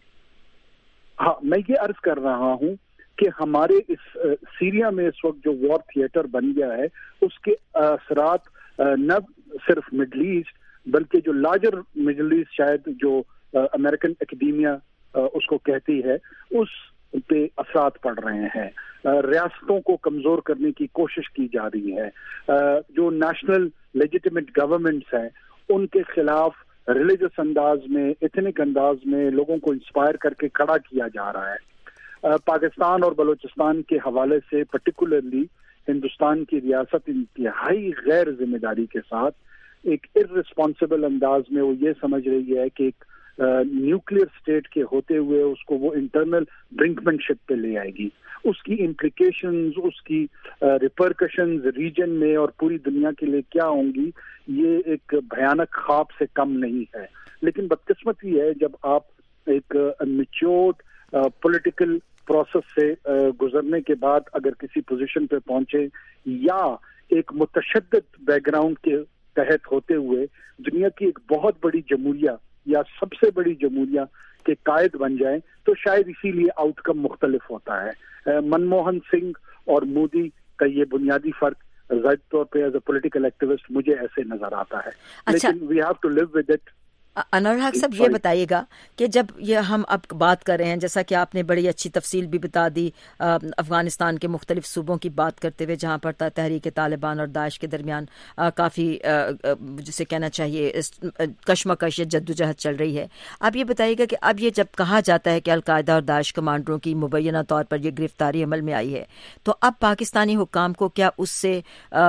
ہاں, میں یہ عرض کر رہا ہوں کہ ہمارے اس سیریا میں اس وقت جو وار تھیٹر بن گیا ہے اس کے اثرات نہ صرف مڈل ایسٹ بلکہ جو لارجر مڈل ایسٹ شاید جو امریکن اکیڈیمیا اس کو کہتی ہے اس پہ اثرات پڑ رہے ہیں. ریاستوں کو کمزور کرنے کی کوشش کی جا رہی ہے. جو نیشنل لیجیٹیمیٹ گورنمنٹس ہیں ان کے خلاف ریلیجس انداز میں, ایتھنک انداز میں لوگوں کو انسپائر کر کے کھڑا کیا جا رہا ہے. پاکستان اور بلوچستان کے حوالے سے پرٹیکولرلی ہندوستان کی ریاست انتہائی غیر ذمہ داری کے ساتھ ایک ارریسپانسبل انداز میں وہ یہ سمجھ رہی ہے کہ ایک نیوکلیئر اسٹیٹ کے ہوتے ہوئے اس کو وہ انٹرنل برنکمن شپ پہ لے آئے گی. اس کی امپلیکیشنز, اس کی ریپرکشنز ریجن میں اور پوری دنیا کے لیے کیا ہوں گی, یہ ایک بھیانک خواب سے کم نہیں ہے. لیکن بدقسمتی ہے جب آپ ایک میچورڈ پولیٹیکل پروسیس سے گزرنے کے بعد اگر کسی پوزیشن پہ پہنچے یا ایک متشدد بیک گراؤنڈ کے تحت ہوتے ہوئے دنیا کی ایک بہت بڑی جمہوریہ یا سب سے بڑی جمہوریہ کے قائد بن جائیں تو شاید اسی لیے آؤٹ کم مختلف ہوتا ہے. منموہن سنگھ اور مودی کا یہ بنیادی فرق ظاہر طور پہ ایز اے پولیٹیکل ایکٹیوسٹ مجھے ایسے نظر آتا ہے. لیکن we have to live with it. Anwar ul Haq صاحب یہ بتائیے گا کہ جب یہ ہم اب بات کر رہے ہیں، جیسا کہ آپ نے بڑی اچھی تفصیل بھی بتا دی افغانستان کے مختلف صوبوں کی بات کرتے ہوئے جہاں پر تحریک طالبان اور داعش کے درمیان کافی جسے کہنا چاہیے کشمکش یا جدوجہد چل رہی ہے، آپ یہ بتائیے گا کہ اب یہ جب کہا جاتا ہے کہ القاعدہ اور داعش کمانڈروں کی مبینہ طور پر یہ گرفتاری عمل میں آئی ہے، تو اب پاکستانی حکام کو کیا اس سے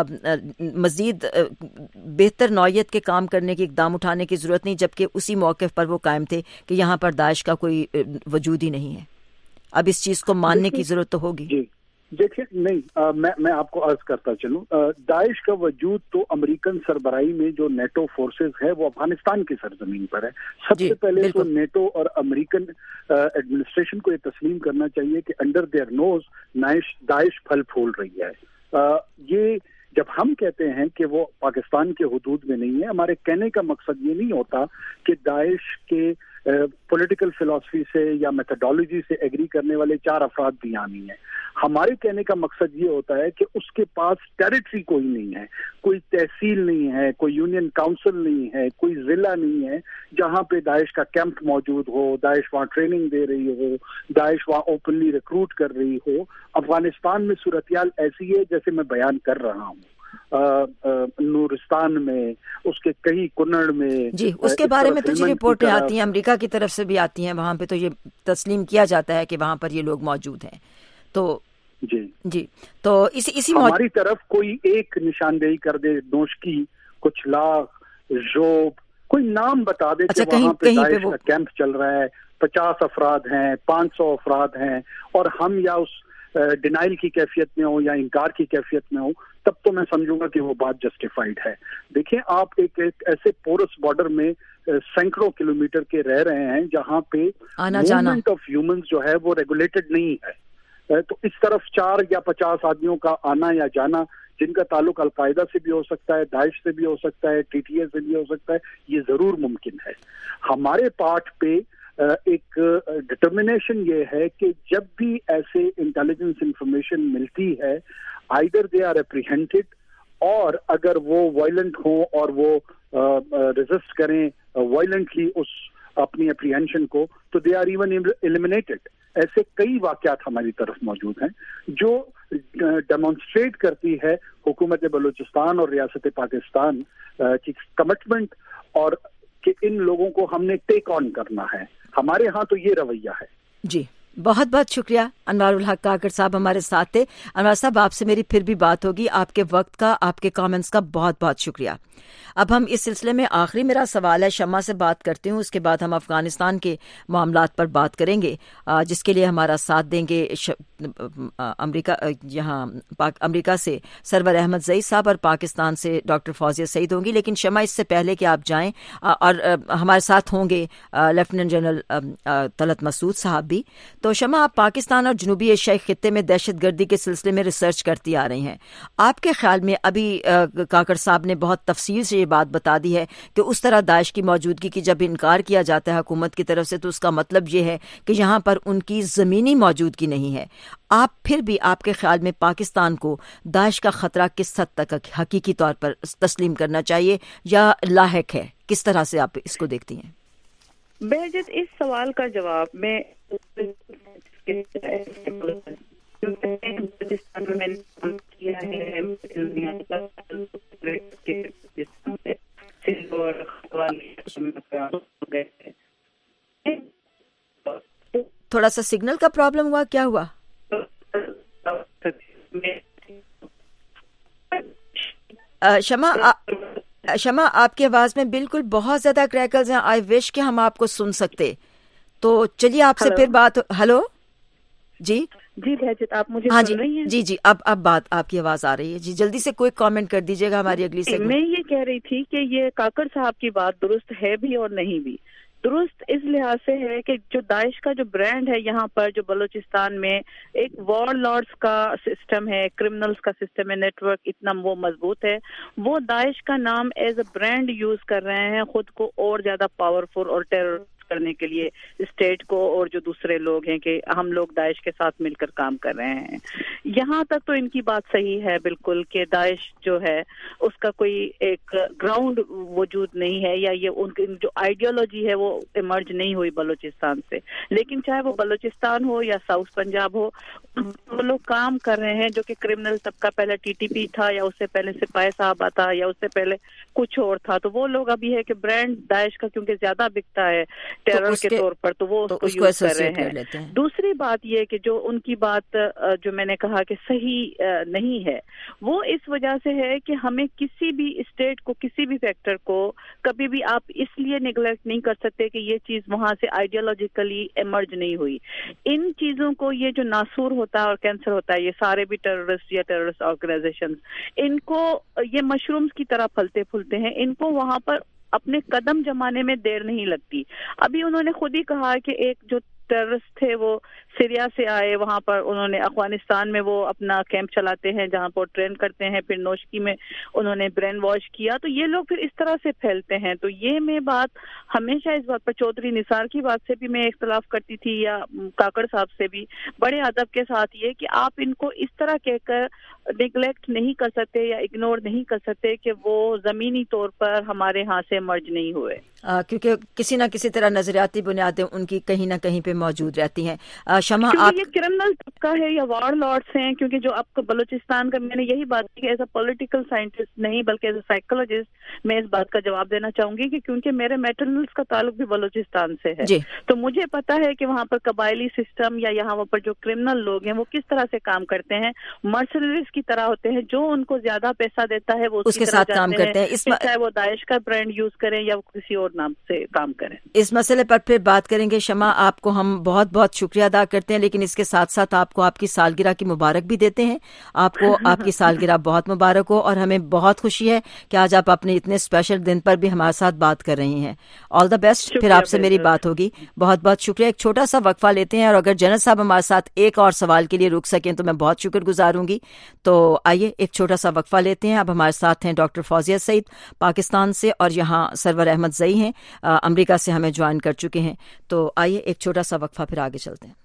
مزید بہتر نوعیت کے کام کرنے کی اقدام اٹھانے کی ضرورت نہیں، جبکہ اسی موقف پر وہ قائم تھے کہ یہاں پر داعش کا کوئی وجود ہی نہیں ہے؟ اب اس چیز کو ماننے کی ضرورت تو ہوگی. جی دیکھیے، نہیں میں آپ کو عرض کرتا چلوں، داعش کا وجود تو امریکن سربراہی میں جو نیٹو فورسز ہے وہ افغانستان کی سرزمین پر ہے. سب سے پہلے تو نیٹو اور امریکن ایڈمنسٹریشن کو یہ تسلیم کرنا چاہیے کہ انڈر دیئر نوز داعش پھل پھول رہی ہے. یہ جب ہم کہتے ہیں کہ وہ پاکستان کے حدود میں نہیں ہے، ہمارے کہنے کا مقصد یہ نہیں ہوتا کہ داعش کے پولیٹیکل فلسفی سے یا میتھڈالوجی سے ایگری کرنے والے 4 افراد بھی یہاں نہیں ہیں. ہمارے کہنے کا مقصد یہ ہوتا ہے کہ اس کے پاس ٹیریٹری کوئی نہیں ہے، کوئی تحصیل نہیں ہے، کوئی یونین کاؤنسل نہیں ہے، کوئی ضلع نہیں ہے جہاں پہ داعش کا کیمپ موجود ہو، داعش وہاں ٹریننگ دے رہی ہو، داعش وہاں اوپنلی ریکروٹ کر رہی ہو. افغانستان میں صورتحال ایسی ہے جیسے میں بیان کر رہا ہوں، نورستان میں، اس کے کئی کنڑ میں. جی اس کے بارے میں تو جی رپورٹیں آتی ہیں، امریکہ کی طرف سے بھی آتی ہیں، وہاں پہ تو یہ تسلیم کیا جاتا ہے کہ وہاں پر یہ لوگ موجود ہیں. تو جی تو اسی ہماری طرف کوئی ایک نشاندہی کر دے، نوشکی، کچھ لاکھ، جوب، کوئی نام بتا دے کہ وہاں پہ داعش کا کیمپ چل رہا ہے، 50 افراد ہیں، 500 افراد ہیں، اور ہم یا اس ڈینائل کی کیفیت میں ہو یا انکار کی کیفیت میں ہو، تب تو میں سمجھوں گا کہ وہ بات جسٹیفائڈ ہے. دیکھیں آپ ایک ایسے پورس بارڈر میں سینکڑوں کلومیٹر کے رہ رہے ہیں جہاں پہ موومنٹ آف ہیومنز جو ہے وہ ریگولیٹڈ نہیں ہے. تو اس طرف 4 یا 50 آدمیوں کا آنا یا جانا جن کا تعلق القاعدہ سے بھی ہو سکتا ہے، داعش سے بھی ہو سکتا ہے، TTS سے بھی ہو سکتا ہے، یہ ضرور ممکن ہے. ہمارے پارٹ پہ ایک ڈٹرمنیشن یہ ہے کہ جب بھی ایسے انٹیلیجنس انفارمیشن ملتی ہے، آئیدر دے آر اپریہینڈڈ، اور اگر وہ وائلنٹ ہوں اور وہ ریزسٹ کریں وائلنٹلی اس اپنی اپریہینشن کو، تو دے آر ایون ایلیمینیٹڈ. ایسے کئی واقعات ہماری طرف موجود ہیں جو ڈیمانسٹریٹ کرتی ہے حکومت بلوچستان اور ریاست پاکستان کی کمٹمنٹ، اور کہ ان لوگوں کو ہم نے ٹیک آن کرنا ہے. ہمارے ہاں تو یہ رویہ ہے. جی بہت بہت شکریہ. انوار الحق کاکڑ صاحب ہمارے ساتھ تھے. انوار صاحب آپ سے میری پھر بھی بات ہوگی. آپ کے وقت کا، آپ کے کامنٹس کا بہت بہت شکریہ. اب ہم اس سلسلے میں آخری میرا سوال ہے، شمع سے بات کرتی ہوں، اس کے بعد ہم افغانستان کے معاملات پر بات کریں گے، جس کے لیے ہمارا ساتھ دیں گے امریکہ سے سرور احمد زئی صاحب اور پاکستان سے ڈاکٹر فوزیہ سعید ہوں گی. لیکن شمع اس سے پہلے کہ آپ جائیں، اور ہمارے ساتھ ہوں گے لیفٹیننٹ جنرل طلعت مسعود صاحب بھی. تو شمع، آپ پاکستان اور جنوبی ایشیائی خطے میں دہشت گردی کے سلسلے میں ریسرچ کرتی آ رہی ہیں. آپ کے خیال میں ابھی کاکڑ صاحب نے بہت تفصیل سے یہ بات بتا دی ہے کہ اس طرح داعش کی موجودگی کی جب انکار کیا جاتا ہے حکومت کی طرف سے، تو اس کا مطلب یہ ہے کہ یہاں پر ان کی زمینی موجودگی نہیں ہے. آپ پھر بھی آپ کے خیال میں پاکستان کو داعش کا خطرہ کس حد تک حقیقی طور پر تسلیم کرنا چاہیے یا لاحق ہے؟ کس طرح سے آپ اس کو دیکھتی ہیں؟ بہجت، اس سوال کا جواب میں تھوڑا سا سگنل کا پرابلم ہوا، کیا ہوا؟ شمع آپ کی آواز میں بالکل بہت زیادہ کریکلز ہیں. آئی وش کہ ہم آپ کو سن سکتے. تو چلیے آپ سے پھر بات. ہلو جی بہجت، آپ مجھے سن رہی ہیں؟ جی اب بات آپ کی آواز آ رہی ہے. جی جلدی سے کوئی کامنٹ کر دیجیے گا ہماری اگلی سے. میں یہ کہہ رہی تھی کہ یہ کاکڑ صاحب کی بات درست ہے بھی اور نہیں بھی، درست اس لحاظ سے ہے کہ جو داعش کا جو برانڈ ہے یہاں پر جو بلوچستان میں ایک وار لارڈز کا سسٹم ہے, کرمنلز کا سسٹم ہے, نیٹ ورک اتنا وہ مضبوط ہے, وہ داعش کا نام ایز اے برانڈ یوز کر رہے ہیں خود کو اور زیادہ پاورفل اور ٹیرر کرنے کے لیے اسٹیٹ کو اور جو دوسرے لوگ ہیں کہ ہم لوگ داعش کے ساتھ مل کر کام کر رہے ہیں. یہاں تک تو ان کی بات صحیح ہے بالکل کہ داعش جو ہے اس کا کوئی ایک گراؤنڈ وجود نہیں ہے, یا یہ ان کی جو آئیڈیالوجی ہے وہ ایمرج نہیں ہوئی بلوچستان سے. لیکن چاہے وہ بلوچستان ہو یا ساؤتھ پنجاب ہو, وہ لوگ کام کر رہے ہیں جو کہ کرمنل طبقہ پہلے ٹی ٹی پی تھا, یا اس سے پہلے سپاہی صاحبہ تھا, یا اس سے پہلے کچھ اور تھا. تو وہ لوگ ابھی ہے کہ برانڈ داعش کا کیونکہ زیادہ بکتا ہے ٹیرر کے طور پر, تو وہ اس کو یوز کر رہے ہیں. دوسری بات یہ کہ جو ان کی بات جو میں نے کہا کہ صحیح نہیں ہے, وہ اس وجہ سے ہے کہ ہمیں کسی بھی اسٹیٹ کو, کسی بھی فیکٹر کو کبھی بھی آپ اس لیے نیگلیکٹ نہیں کر سکتے کہ یہ چیز وہاں سے آئیڈیالوجیکلی ایمرج نہیں ہوئی. ان چیزوں کو یہ جو ناسور ہوتا ہے اور کینسر ہوتا ہے, یہ سارے بھی ٹیررسٹ یا ٹیررسٹ آرگنائزیشن, ان کو یہ مشرومز کی طرح پھلتے پھولتے ہیں, ان کو وہاں پر اپنے قدم جمانے میں دیر نہیں لگتی. ابھی انہوں نے خود ہی کہا کہ ایک جو ٹیررسٹ تھے وہ سیریا سے آئے, وہاں پر انہوں نے افغانستان میں وہ اپنا کیمپ چلاتے ہیں جہاں پر ٹرین کرتے ہیں, پھر نوشکی میں انہوں نے برین واش کیا. تو یہ لوگ پھر اس طرح سے پھیلتے ہیں. تو یہ میں بات ہمیشہ اس بات پر چودھری نثار کی بات سے بھی میں اختلاف کرتی تھی, یا کاکڑ صاحب سے بھی, بڑے ادب کے ساتھ, یہ کہ آپ ان کو اس طرح کہہ کر نیگلیکٹ نہیں کر سکتے یا اگنور نہیں کر سکتے کہ وہ زمینی طور پر ہمارے ہاں سے مرج نہیں ہوئے, کیونکہ کسی نہ کسی طرح نظریاتی بنیادیں ان کی کہیں نہ کہیں پہ موجود رہتی ہیں. شمع, آپ یہ کرمنل طبقہ ہے یا وار لارڈس ہیں, کیونکہ جو آپ کو بلوچستان کا, میں نے یہی بات کی کہ ایز اے پولیٹیکل سائنٹسٹ نہیں بلکہ ایز اے سائیکولوجسٹ میں اس بات کا جواب دینا چاہوں گی کہ کیونکہ میرے میٹرنلز کا تعلق بھی بلوچستان سے ہے, تو مجھے پتا ہے کہ وہاں پر قبائلی سسٹم یا یہاں پر جو کرمنل لوگ ہیں وہ کس طرح سے کام کرتے ہیں. مرسنریز کی طرح ہوتے ہیں, جو ان کو زیادہ پیسہ دیتا ہے وہ اس کے ساتھ کام کرتے ہیں, چاہے وہ داعش کا برانڈ یوز کریں یا کسی اور نام سے کام کریں. اس مسئلے پر پھر بات کریں گے. شمع, آپ کو ہم بہت بہت شکریہ ادا کرتے ہیں, لیکن اس کے ساتھ ساتھ آپ کو آپ کی سالگرہ کی مبارک بھی دیتے ہیں. آپ کو آپ کی سالگرہ بہت مبارک ہو, اور ہمیں بہت خوشی ہے کہ آج آپ اپنے اتنے اسپیشل دن پر بھی ہمارے ساتھ بات کر رہی ہیں. All the best. پھر آپ سے میری بات ہوگی. بہت بہت شکریہ. ایک چھوٹا سا وقفہ لیتے ہیں, اور اگر جنرل صاحب ہمارے ساتھ ایک اور سوال کے لیے رک سکیں تو میں بہت شکر گزار ہوں گی. تو آئیے ایک چھوٹا سا وقفہ لیتے ہیں. اب ہمارے ساتھ ہیں ڈاکٹر فوزیہ سعید پاکستان سے, اور یہاں سرور احمد زئی ہیں امریکہ سے ہمیں جوائن کر چکے ہیں. تو آئیے ایک چھوٹا سا وقفہ, پھر آگے چلتے ہیں.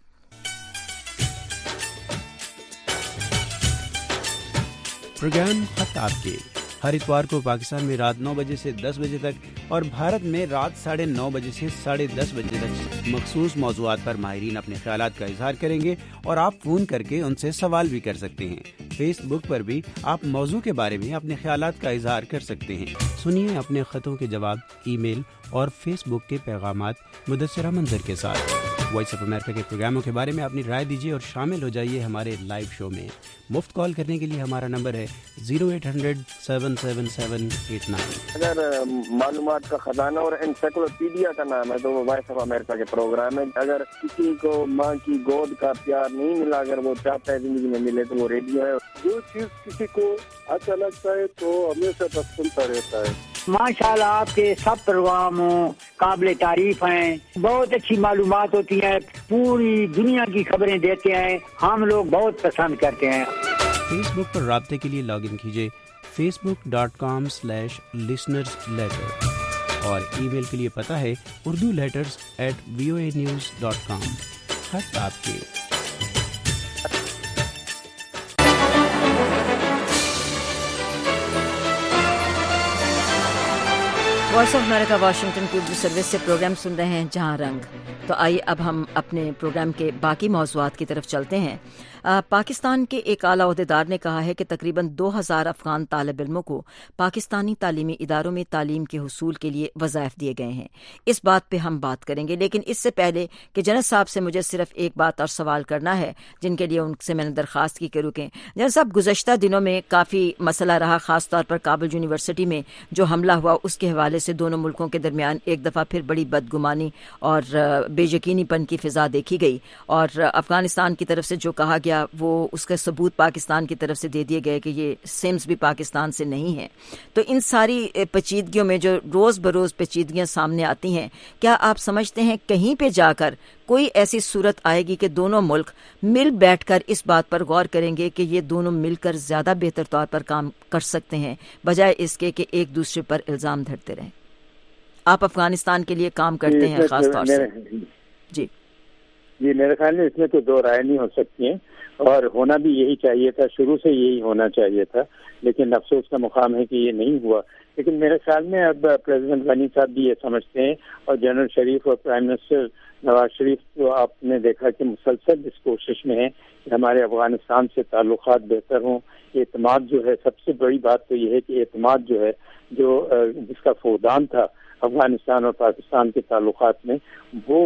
پروگرام خط آپ کے ہر اتوار کو پاکستان میں رات 9 بجے سے 10 بجے تک, اور بھارت میں رات 9:30 بجے سے 10:30 بجے تک مخصوص موضوعات پر ماہرین اپنے خیالات کا اظہار کریں گے, اور آپ فون کر کے ان سے سوال بھی کر سکتے ہیں. فیس بک پر بھی آپ موضوع کے بارے میں اپنے خیالات کا اظہار کر سکتے ہیں. سنیے اپنے خطوں کے جواب ای میل اور فیس بک کے پیغامات مدثرہ منظر کے ساتھ. وائس آف امریکہ کے پروگراموں کے بارے میں اپنی رائے دیجیے اور شامل ہو جائیے ہمارے لائیو شو میں. مفت کال کرنے کے لیے ہمارا نمبر ہے 0800-777-89. اگر معلومات کا خزانہ اور انسائکلوپیڈیا کا نام ہے تو وہ وائس آف امریکہ کے پروگرام ہے. اگر کسی کو ماں کی گود کا پیار نہیں ملا, اگر وہ چاہتا ہے زندگی میں ملے, تو وہ ریڈیو ہے. جو چیز کسی کو اچھا لگتا ہے تو ہمیشہ بس سنتا رہتا ہے. ماشاءاللہ آپ کے سب پروگرام قابل تعریف ہیں, بہت اچھی معلومات ہوتی ہیں, پوری دنیا کی خبریں دیتے ہیں, ہم لوگ بہت پسند کرتے ہیں. فیس بک پر رابطے کے لیے لاگ ان کیجیے facebook.com/listenersletter, اور ای میل کے لیے پتہ ہے urduletters@voanews.com. خط آپ کے. وائس آف امریکہ واشنگٹن کی اردو سروس سے پروگرام سن رہے ہیں جہاں رنگ. تو آئیے اب ہم اپنے پروگرام کے باقی موضوعات کی طرف چلتے ہیں. پاکستان کے ایک اعلیٰ عہدیدار نے کہا ہے کہ تقریباً 2000 افغان طالب علموں کو پاکستانی تعلیمی اداروں میں تعلیم کے حصول کے لیے وظائف دیے گئے ہیں. اس بات پہ ہم بات کریں گے, لیکن اس سے پہلے کہ جنرل صاحب سے مجھے صرف ایک بات اور سوال کرنا ہے, جن کے لیے ان سے میں نے درخواست کی کہ رکیں. جنرل صاحب, گزشتہ دنوں میں کافی مسئلہ رہا, خاص طور پر کابل یونیورسٹی میں جو حملہ ہوا, اس کے حوالے سے دونوں ملکوں کے درمیان ایک دفعہ پھر بڑی بدگمانی اور بے یقینی پن کی فضا دیکھی گئی, اور افغانستان کی طرف سے جو کہا گیا یا وہ اس کا ثبوت پاکستان کی طرف سے دے دیے گئے کہ یہ سمز بھی پاکستان سے نہیں ہیں. تو ان ساری پیچیدگیوں میں جو روز بروز پیچیدگیاں سامنے آتی ہیں، کیا آپ سمجھتے ہیں کہیں پہ جا کر کوئی ایسی صورت آئے گی کہ دونوں ملک مل بیٹھ کر اس بات پر غور کریں گے کہ یہ دونوں مل کر زیادہ بہتر طور پر کام کر سکتے ہیں بجائے اس کے کہ ایک دوسرے پر الزام دھرتے رہیں؟ آپ افغانستان کے لیے کام کرتے ہیں خاص طور سے. جی میرے خیال میں اس میں تو دو رائے نہیں ہو سکتی ہیں، اور ہونا بھی یہی چاہیے تھا، شروع سے یہی ہونا چاہیے تھا، لیکن افسوس کا مقام ہے کہ یہ نہیں ہوا. لیکن میرے خیال میں اب پریزیڈنٹ غنی صاحب بھی یہ سمجھتے ہیں، اور جنرل شریف اور پرائم منسٹر نواز شریف تو آپ نے دیکھا کہ مسلسل اس کوشش میں ہے کہ ہمارے افغانستان سے تعلقات بہتر ہوں. اعتماد جو ہے، سب سے بڑی بات تو یہ ہے کہ اعتماد جو ہے، جو جس کا فقدان تھا افغانستان اور پاکستان کے تعلقات میں، وہ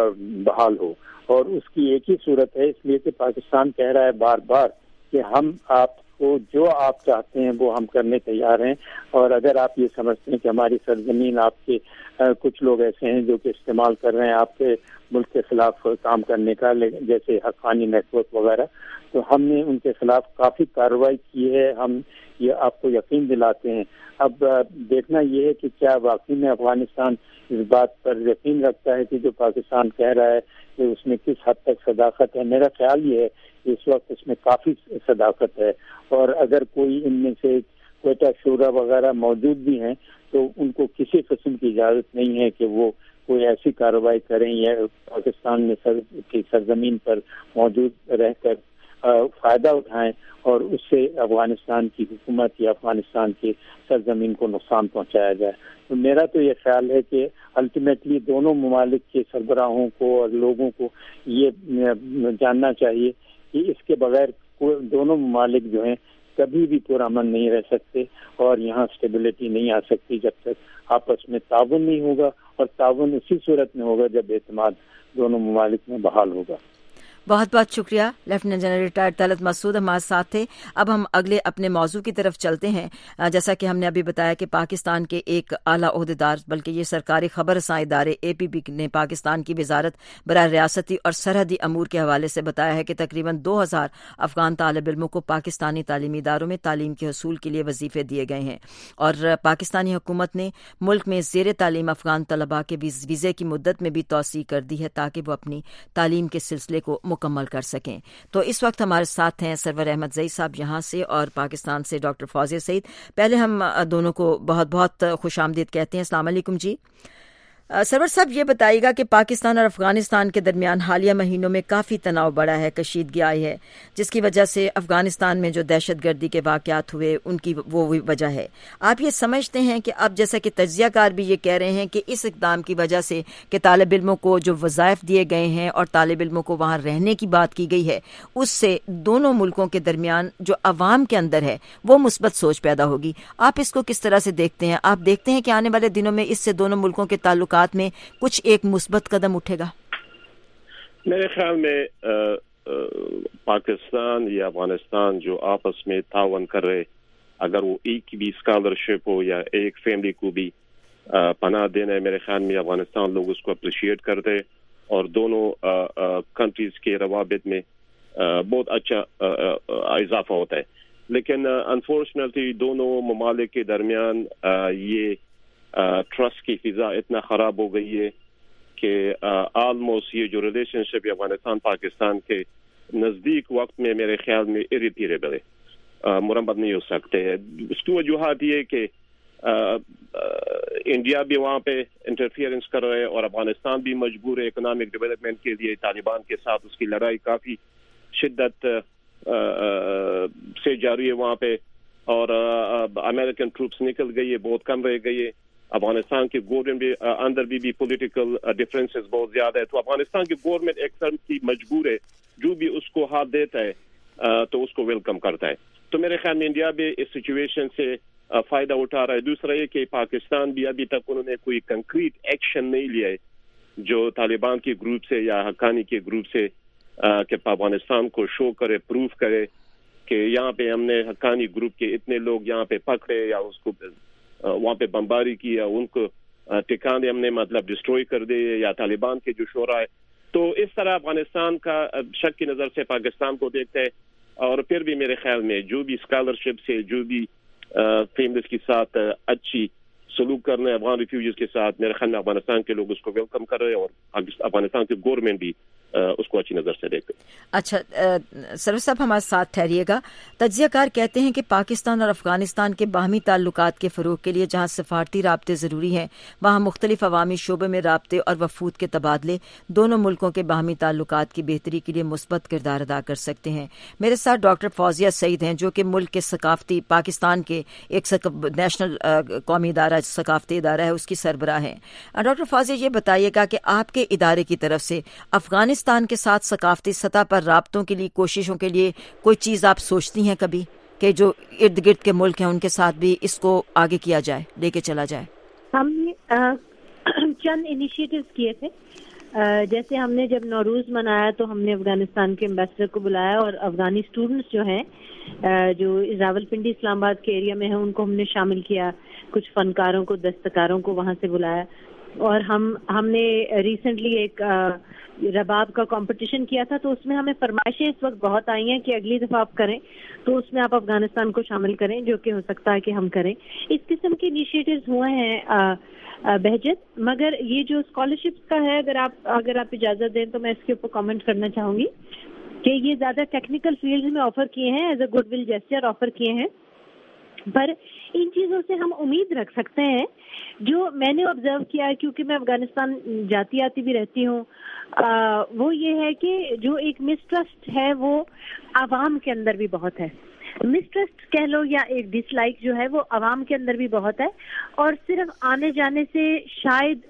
بحال ہو. اور اس کی ایک ہی صورت ہے، اس لیے کہ پاکستان کہہ رہا ہے بار بار کہ ہم آپ کو جو آپ چاہتے ہیں وہ ہم کرنے تیار ہیں. اور اگر آپ یہ سمجھتے ہیں کہ ہماری سرزمین آپ کے کچھ لوگ ایسے ہیں جو کہ استعمال کر رہے ہیں آپ کے ملک کے خلاف کام کرنے کا، جیسے حقانی نیٹ ورک وغیرہ، تو ہم نے ان کے خلاف کافی کارروائی کی ہے. ہم یہ آپ کو یقین دلاتے ہیں. اب دیکھنا یہ ہے کہ کیا واقعی میں افغانستان اس بات پر یقین رکھتا ہے کہ جو پاکستان کہہ رہا ہے کہ اس میں کس حد تک صداقت ہے. میرا خیال یہ ہے کہ اس وقت اس میں کافی صداقت ہے، اور اگر کوئی ان میں سے کوئٹہ شورا وغیرہ موجود بھی ہیں تو ان کو کسی قسم کی اجازت نہیں ہے کہ وہ کوئی ایسی کارروائی کریں یا پاکستان میں کی سرزمین پر موجود رہ کر فائدہ اٹھائیں اور اس سے افغانستان کی حکومت یا افغانستان کی سرزمین کو نقصان پہنچایا جائے. تو میرا تو یہ خیال ہے کہ الٹیمیٹلی دونوں ممالک کے سربراہوں کو اور لوگوں کو یہ جاننا چاہیے کہ اس کے بغیر دونوں ممالک جو ہیں کبھی بھی پرامن نہیں رہ سکتے، اور یہاں اسٹیبلٹی نہیں آ سکتی جب تک آپس میں تعاون نہیں ہوگا، اور تعاون اسی صورت میں ہوگا جب اعتماد دونوں ممالک میں بحال ہوگا. بہت بہت شکریہ lieutenant general retired Talat Masood ہمارے ساتھ تھے. اب ہم اگلے اپنے موضوع کی طرف چلتے ہیں. جیسا کہ ہم نے ابھی بتایا کہ پاکستان کے ایک اعلیٰ عہدیدار، بلکہ یہ سرکاری خبر رساں ادارے APB نے پاکستان کی وزارت برائے ریاستی اور سرحدی امور کے حوالے سے بتایا ہے کہ تقریباً 2000 افغان طالب علموں کو پاکستانی تعلیمی اداروں میں تعلیم کے حصول کے لیے وظیفے دیے گئے ہیں، اور پاکستانی حکومت نے ملک میں زیر تعلیم افغان طلباء کے ویزے کی مدت میں بھی توسیع کر دی ہے تاکہ وہ اپنی تعلیم کے سلسلے کو مکمل کر سکیں. تو اس وقت ہمارے ساتھ ہیں سرور احمد زئی صاحب یہاں سے، اور پاکستان سے ڈاکٹر فوزیہ سعید. پہلے ہم دونوں کو بہت بہت خوش آمدید کہتے ہیں. السلام علیکم جی. سرور صاحب یہ بتائیے گا کہ پاکستان اور افغانستان کے درمیان حالیہ مہینوں میں کافی تناؤ بڑھا ہے، کشیدگی آئی ہے، جس کی وجہ سے افغانستان میں جو دہشت گردی کے واقعات ہوئے ان کی وہ وجہ ہے. آپ یہ سمجھتے ہیں کہ اب جیسا کہ تجزیہ کار بھی یہ کہہ رہے ہیں کہ اس اقدام کی وجہ سے کہ طالب علموں کو جو وظائف دیے گئے ہیں اور طالب علموں کو وہاں رہنے کی بات کی گئی ہے، اس سے دونوں ملکوں کے درمیان جو عوام کے اندر ہے وہ مثبت سوچ پیدا ہوگی. آپ اس کو کس طرح سے دیکھتے ہیں؟ آپ دیکھتے ہیں کہ آنے والے دنوں میں اس سے دونوں ملکوں کے تعلقات میں کچھ ایک مثبت قدم اٹھے گا؟ میرے خیال میں پاکستان یا افغانستان جو آپس میں تعاون کر رہے، اگر وہ ایک بھی اسکالرشپ ہو یا ایک فیملی کو بھی پناہ دینا ہے، میرے خیال میں افغانستان لوگ اس کو اپریشیٹ کرتے، اور دونوں کنٹریز کے روابط میں بہت اچھا اضافہ ہوتا ہے. لیکن انفارچونیٹلی دونوں ممالک کے درمیان یہ ٹرسٹ کی فضا اتنا خراب ہو گئی ہے کہ آلموسٹ یہ جو ریلیشن شپ افغانستان پاکستان کے نزدیک وقت میں میرے خیال میں اریٹیریبل ہے، مرمت نہیں ہو سکتے. اس کی وجوہات یہ کہ انڈیا بھی وہاں پہ انٹرفیئرنس کر رہے ہیں، اور افغانستان بھی مجبور ہے اکنامک ڈیولپمنٹ کے لیے طالبان کے ساتھ اس کی لڑائی کافی شدت سے جاری ہے وہاں پہ، اور امریکن ٹروپس نکل گئی ہے، بہت کم رہ گئی ہے. افغانستان کے گورنمنٹ اندر بھی پولیٹیکل ڈفرینسز بہت زیادہ ہے. تو افغانستان کی گورنمنٹ ایک طرف کی مجبور ہے، جو بھی اس کو ہاتھ دیتا ہے تو اس کو ویلکم کرتا ہے. تو میرے خیال میں انڈیا بھی اس سچویشن سے فائدہ اٹھا رہا ہے. دوسرا یہ کہ پاکستان بھی ابھی تک انہوں نے کوئی کنکریٹ ایکشن نہیں لیا ہے جو طالبان کے گروپ سے یا حقانی کے گروپ سے کہ افغانستان کو شو کرے، پروف کرے کہ یہاں پہ ہم نے حقانی گروپ کے اتنے لوگ یہاں پہ پکڑے یا اس کو وہاں پہ بمباری کی یا ان کو ٹھکانے ہم نے مطلب ڈسٹروئی کر دے، یا طالبان کے جو شورا ہے تو اس طرح افغانستان کا شک کی نظر سے پاکستان کو دیکھتے ہیں. اور پھر بھی میرے خیال میں جو بھی اسکالرشپ سے جو بھی فیملیز کے ساتھ اچھی سلوک کرنے افغان ریفیوجیز کے ساتھ، میرے خیال میں افغانستان کے لوگ اس کو ویلکم کر رہے ہیں اور افغانستان کی گورنمنٹ بھی اس کو اچھی نظر سے دیکھتے. اچھا سروس صاحب ہمارے ساتھ ٹھہریے گا. تجزیہ کار کہتے ہیں کہ پاکستان اور افغانستان کے باہمی تعلقات کے فروغ کے لیے جہاں سفارتی رابطے ضروری ہیں وہاں مختلف عوامی شعبے میں رابطے اور وفود کے تبادلے دونوں ملکوں کے باہمی تعلقات کی بہتری کے لیے مثبت کردار ادا کر سکتے ہیں. میرے ساتھ ڈاکٹر فوزیہ سعید ہیں جو کہ ملک کے ثقافتی پاکستان کے ایک نیشنل قومی ادارہ ثقافتی ادارہ ہے اس کی سربراہ ہیں. ڈاکٹر فوزیہ یہ بتائیے گا کہ آپ کے ادارے کی طرف سے افغانستان کے ساتھ ثقافتی سطح پر رابطوں کے لیے کوششوں کے لیے کوئی چیز آپ سوچتی ہیں کبھی کہ جو ارد گرد کے ملک ہیں ان کے ساتھ بھی اس کو آگے کیا جائے، لے کے چلا جائے؟ ہم نے چند انیشیٹوز کیے تھے. جیسے ہم نے جب نوروز منایا تو ہم نے افغانستان کے ایمبیسڈر کو بلایا اور افغانی اسٹوڈنٹس جو ہیں جو راولپنڈی اسلام آباد کے ایریا میں ہیں ان کو ہم نے شامل کیا. کچھ فنکاروں کو، دستکاروں کو وہاں سے بلایا. اور ہم نے ریسنٹلی ایک رباب کا کمپٹیشن کیا تھا تو اس میں ہمیں فرمائشیں اس وقت بہت آئی ہیں کہ اگلی دفعہ آپ کریں تو اس میں آپ افغانستان کو شامل کریں، جو کہ ہو سکتا ہے کہ ہم کریں. اس قسم کے انیشیٹوز ہوئے ہیں بہجت. مگر یہ جو اسکالرشپس کا ہے اگر آپ اجازت دیں تو میں اس کے اوپر کامنٹ کرنا چاہوں گی کہ یہ زیادہ ٹیکنیکل فیلڈ میں آفر کیے ہیں، as a goodwill gesture offer کیے ہیں. پر ان چیزوں سے ہم امید رکھ سکتے ہیں. جو میں نے آبزرو کیا ہے کیونکہ میں افغانستان جاتی آتی بھی رہتی ہوں، وہ یہ ہے کہ جو ایک مسٹرسٹ ہے وہ عوام کے اندر بھی بہت ہے. مسٹرسٹ کہہ لو یا ایک ڈس لائک جو ہے وہ عوام کے اندر بھی بہت ہے. اور صرف آنے جانے سے شاید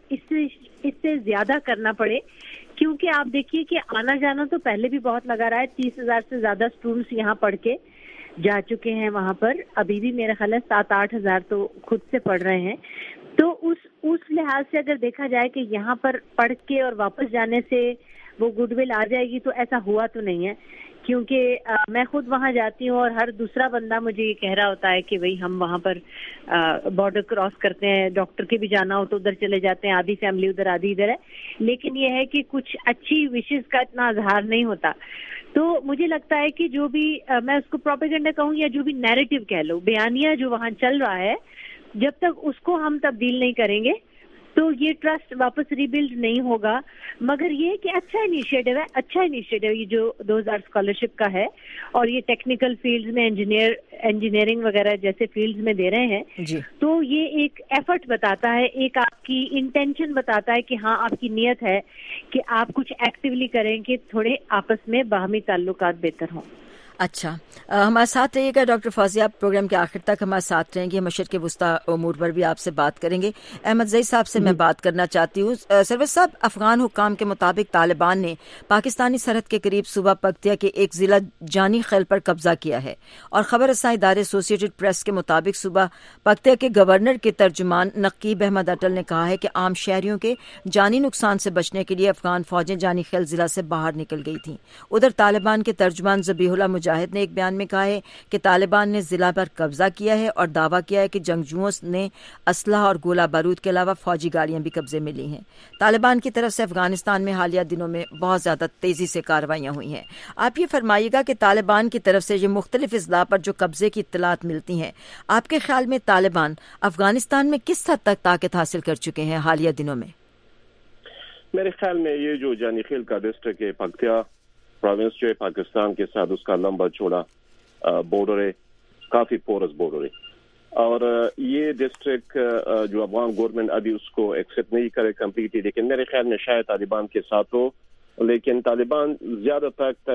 اس سے زیادہ کرنا پڑے، کیونکہ آپ دیکھیے کہ آنا جانا تو پہلے بھی بہت لگا رہا ہے. 30,000 سے زیادہ اسٹوڈنٹس یہاں پڑھ کے جا چکے ہیں وہاں پر. ابھی بھی میرا خیال ہے 7-8 ہزار تو خود سے پڑھ رہے ہیں. تو اس لحاظ سے اگر دیکھا جائے کہ یہاں پر پڑھ کے اور واپس جانے سے وہ گڈ ول آ جائے گی تو ایسا ہوا تو نہیں ہے. کیونکہ میں خود وہاں جاتی ہوں اور ہر دوسرا بندہ مجھے یہ کہہ رہا ہوتا ہے کہ بھئی ہم وہاں پر بارڈر کراس کرتے ہیں، ڈاکٹر کے بھی جانا ہو تو ادھر چلے جاتے ہیں، آدھی فیملی ادھر آدھی ادھر ہے. لیکن یہ ہے کہ کچھ اچھی وشز کا اتنا اظہار نہیں ہوتا. تو مجھے لگتا ہے کہ جو بھی میں اس کو پروپیگنڈا کہوں یا جو بھی نیریٹو کہہ لو، بیانیہ جو وہاں چل رہا ہے، جب تک اس کو ہم تبدیل نہیں کریں گے تو یہ ٹرسٹ واپس ریبلڈ نہیں ہوگا. مگر یہ کہ اچھا انیشیٹو یہ جو 2000 اسکالرشپ کا ہے اور یہ ٹیکنیکل فیلڈز میں انجینئرنگ وغیرہ جیسے فیلڈز میں دے رہے ہیں جی. تو یہ ایک ایفرٹ بتاتا ہے، ایک آپ کی انٹینشن بتاتا ہے کہ ہاں آپ کی نیت ہے کہ آپ کچھ ایکٹیولی کریں کہ تھوڑے آپس میں باہمی تعلقات بہتر ہوں. اچھا ہمارے ساتھ رہیے گا ڈاکٹر فوزیہ، آپ پروگرام کے آخر تک ہمارے ساتھ رہیں گے. مشرق وسطیٰ امور پر بھی آپ سے بات کریں گے. احمد زئی صاحب سے میں بات کرنا چاہتی ہوں. سروس صاحب، افغان حکام کے مطابق طالبان نے پاکستانی سرحد کے قریب صوبہ پکتیا کے ایک ضلع جانی خیل پر قبضہ کیا ہے اور خبر رساں ادارے ایسوسیٹڈ پریس کے مطابق صوبہ پکتیا کے گورنر کے ترجمان نقیب احمد اٹل نے کہا ہے کہ عام شہریوں کے جانی نقصان سے بچنے کے لیے افغان فوجیں جانی خیل ضلع سے باہر نکل گئی تھیں. ادھر طالبان کے ترجمان ذبیح اللہ مجاہد نے ایک بیان میں کہا ہے کہ طالبان نے ضلع پر قبضہ کیا ہے اور دعویٰ کیا ہے کہ جنگجوؤں نے اسلحہ اور گولہ بارود کے علاوہ فوجی گاڑیاں بھی قبضے میں لی ہیں. طالبان کی طرف سے افغانستان میں حالیہ دنوں میں بہت زیادہ تیزی سے کارروائیاں ہوئی ہیں. آپ یہ فرمائیے گا کہ طالبان کی طرف سے یہ مختلف اضلاع پر جو قبضے کی اطلاعات ملتی ہیں، آپ کے خیال میں طالبان افغانستان میں کس حد تک طاقت حاصل کر چکے ہیں حالیہ دنوں میں؟ میرے خیال میں یہ جو جانی خیل کا ڈسٹرکٹ ہے، پکتیا پروونس جو ہے پاکستان کے ساتھ، اس کا لمبا چوڑا بارڈر ہے، کافی پورس بارڈر ہے. اور یہ ڈسٹرکٹ جو افغان گورنمنٹ ابھی اس کو ایکسیپٹ نہیں کرے کمپلیٹلی، لیکن میرے خیال میں شاید طالبان کے ساتھ ہو. لیکن طالبان زیادہ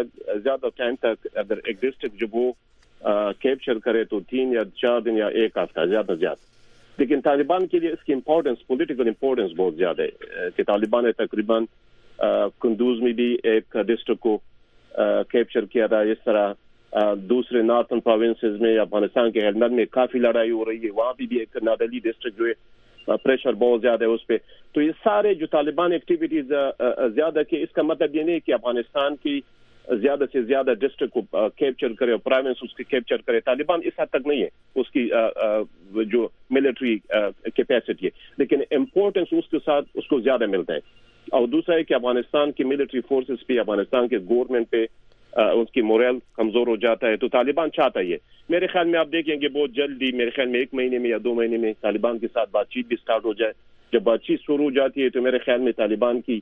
ٹائم تک اگر ایک ڈسٹرکٹ جو وہ کیپچر کرے تو 3 یا 4 دن یا 1 ہفتہ زیادہ. لیکن طالبان کے لیے اس کی امپورٹنس، پولیٹیکل امپورٹنس بہت زیادہ ہے کہ طالبان نے تقریباً کندوز میں بھی ایک ڈسٹرکٹ کو کیپچر کیا تھا. اس طرح دوسرے نارتھن پروونسز میں افغانستان کے ہیلمٹ میں کافی لڑائی ہو رہی ہے، وہاں بھی ایک نادلی ڈسٹرکٹ جو ہے پریشر بہت زیادہ ہے اس پہ. تو یہ سارے جو طالبان ایکٹیویٹیز زیادہ کہ اس کا مطلب یہ نہیں کہ افغانستان کی زیادہ سے زیادہ ڈسٹرکٹ کو کیپچر کرے اور پروونس اس کی کیپچر کرے. طالبان اس حد تک نہیں ہے اس کی جو ملٹری کیپیسٹی ہے، لیکن امپورٹنس اس کے ساتھ اس کو زیادہ ملتا ہے. اور دوسرا ہے کہ افغانستان کی ملٹری فورسز پہ، افغانستان کے گورنمنٹ پہ اس کی مورل کمزور ہو جاتا ہے. تو طالبان چاہتا ہے میرے خیال میں، آپ دیکھیں گے بہت جلدی، میرے خیال میں 1 مہینے میں یا 2 مہینے میں طالبان کے ساتھ بات چیت بھی سٹارٹ ہو جائے. جب بات چیت شروع ہو جاتی ہے تو میرے خیال میں طالبان کی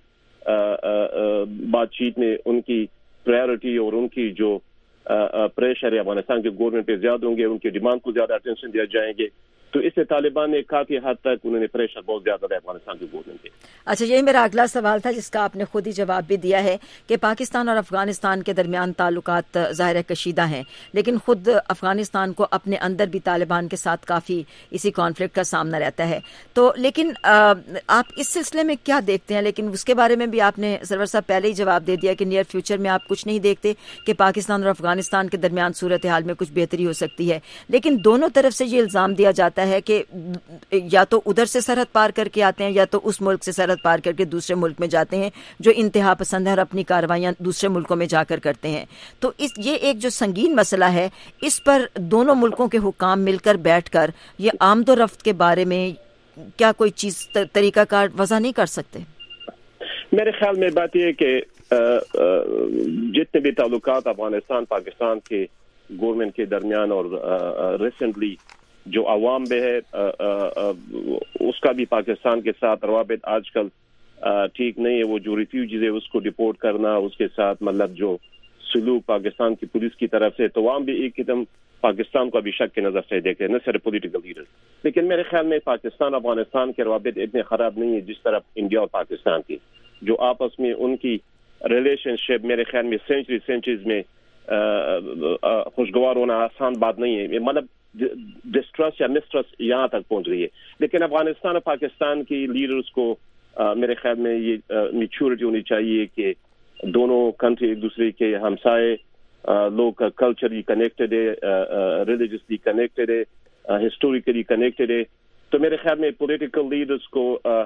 بات چیت میں ان کی پرائیورٹی اور ان کی جو پریشر ہے افغانستان کے گورنمنٹ پہ زیادہ ہوں گے، ان کی ڈیمانڈ کو زیادہ اٹینشن دیا جائیں گے. تو اس سے طالبان نے کافی حد تک انہوں نے پریشر بہت زیادہ ہے افغانستان کے گورنمنٹ پہ. اچھا، یہی میرا اگلا سوال تھا جس کا آپ نے خود ہی جواب بھی دیا ہے کہ پاکستان اور افغانستان کے درمیان تعلقات ظاہر کشیدہ ہیں، لیکن خود افغانستان کو اپنے اندر بھی طالبان کے ساتھ کافی اسی کانفلکٹ کا سامنا رہتا ہے. تو لیکن آپ اس سلسلے میں کیا دیکھتے ہیں؟ لیکن اس کے بارے میں بھی آپ نے سرور صاحب پہلے ہی جواب دے دیا کہ نیئر فیوچر میں آپ کچھ نہیں دیکھتے کہ پاکستان اور افغانستان کے درمیان صورتحال میں کچھ بہتری ہو سکتی ہے. لیکن دونوں طرف سے یہ الزام دیا جاتا ہے کہ یا تو ادھر سے سرحد پار کر کے آتے ہیں یا تو اس ملک سے سرحد پار کر کے دوسرے ملک میں جاتے ہیں جو انتہا پسند ہے اور اپنی کارروائیاں دوسرے ملکوں میں جا کر کرتے ہیں. تو یہ ایک جو سنگین مسئلہ ہے، اس پر دونوں ملکوں کے حکام مل کر بیٹھ کر یہ آمد و رفت کے بارے میں کیا کوئی چیز طریقہ کار وضع نہیں کر سکتے؟ میرے خیال میں بات یہ ہے کہ جتنے بھی تعلقات افغانستان پاکستان کے گورنمنٹ کے درمیان اور ریسنٹلی جو عوام میں ہے اس کا بھی پاکستان کے ساتھ روابط آج کل ٹھیک نہیں ہے. وہ جو ریفیوجیز ہے اس کو ڈپورٹ کرنا، اس کے ساتھ مطلب جو سلوک پاکستان کی پولیس کی طرف سے، تو عوام بھی ایک قدم پاکستان کو ابھی شک کی نظر سے دیکھے، نہ صرف پولیٹیکل لیڈر. لیکن میرے خیال میں پاکستان افغانستان کے روابط اتنے خراب نہیں ہے جس طرح انڈیا اور پاکستان کی، جو آپس میں ان کی ریلیشن شپ میرے خیال میں سینچریز میں خوشگوار ہونا آسان بات نہیں ہے. مطلب ڈسٹرسٹ یا مسٹرسٹ یہاں تک پہنچ رہی ہے. لیکن افغانستان اور پاکستان کی لیڈرز کو میرے خیال میں یہ میچورٹی ہونی چاہیے کہ دونوں کنٹری ایک دوسرے کے ہمسائے لوگ کلچرلی کنیکٹڈ ہے، ریلیجسلی کنیکٹڈ ہے، ہسٹوریکلی کنیکٹڈ ہے. تو میرے خیال میں پولیٹیکل لیڈرز کو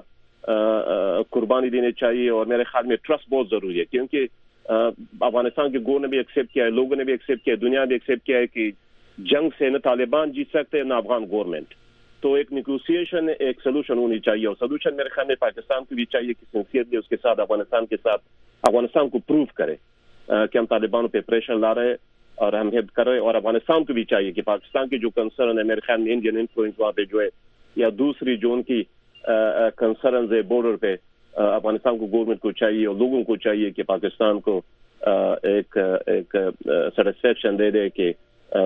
قربانی دینی چاہیے، اور میرے خیال میں ٹرسٹ بہت ضروری ہے، کیونکہ افغانستان کے گورنمنٹ نے بھی ایکسیپٹ کیا ہے، لوگوں نے بھی ایکسیپٹ کیا ہے، دنیا نے بھی ایکسیپٹ کیا ہے کہ جنگ سے نہ طالبان جیت سکتے نہ افغان گورنمنٹ. تو ایک نیگوسیشن، ایک سولوشن ہونی چاہیے، اور سولوشن میرے خیال میں پاکستان کو بھی چاہیے کہ سنسیئرلی اس کے ساتھ افغانستان کو پروف کرے کہ ہم طالبانوں پہ پریشر لا رہے اور ہم ہیلپ کر رہے. اور افغانستان کو بھی چاہیے کہ پاکستان کی جو کنسرن ہے میرے خیال میں انڈین انفلوئنس وہاں پہ جو ہے یا دوسری جو ان کی کنسرنز ہے بارڈر پہ، افغانستان کو گورنمنٹ کو چاہیے اور لوگوں کو چاہیے کہ پاکستان کو ایک سیٹسفیکشن دے دے کہ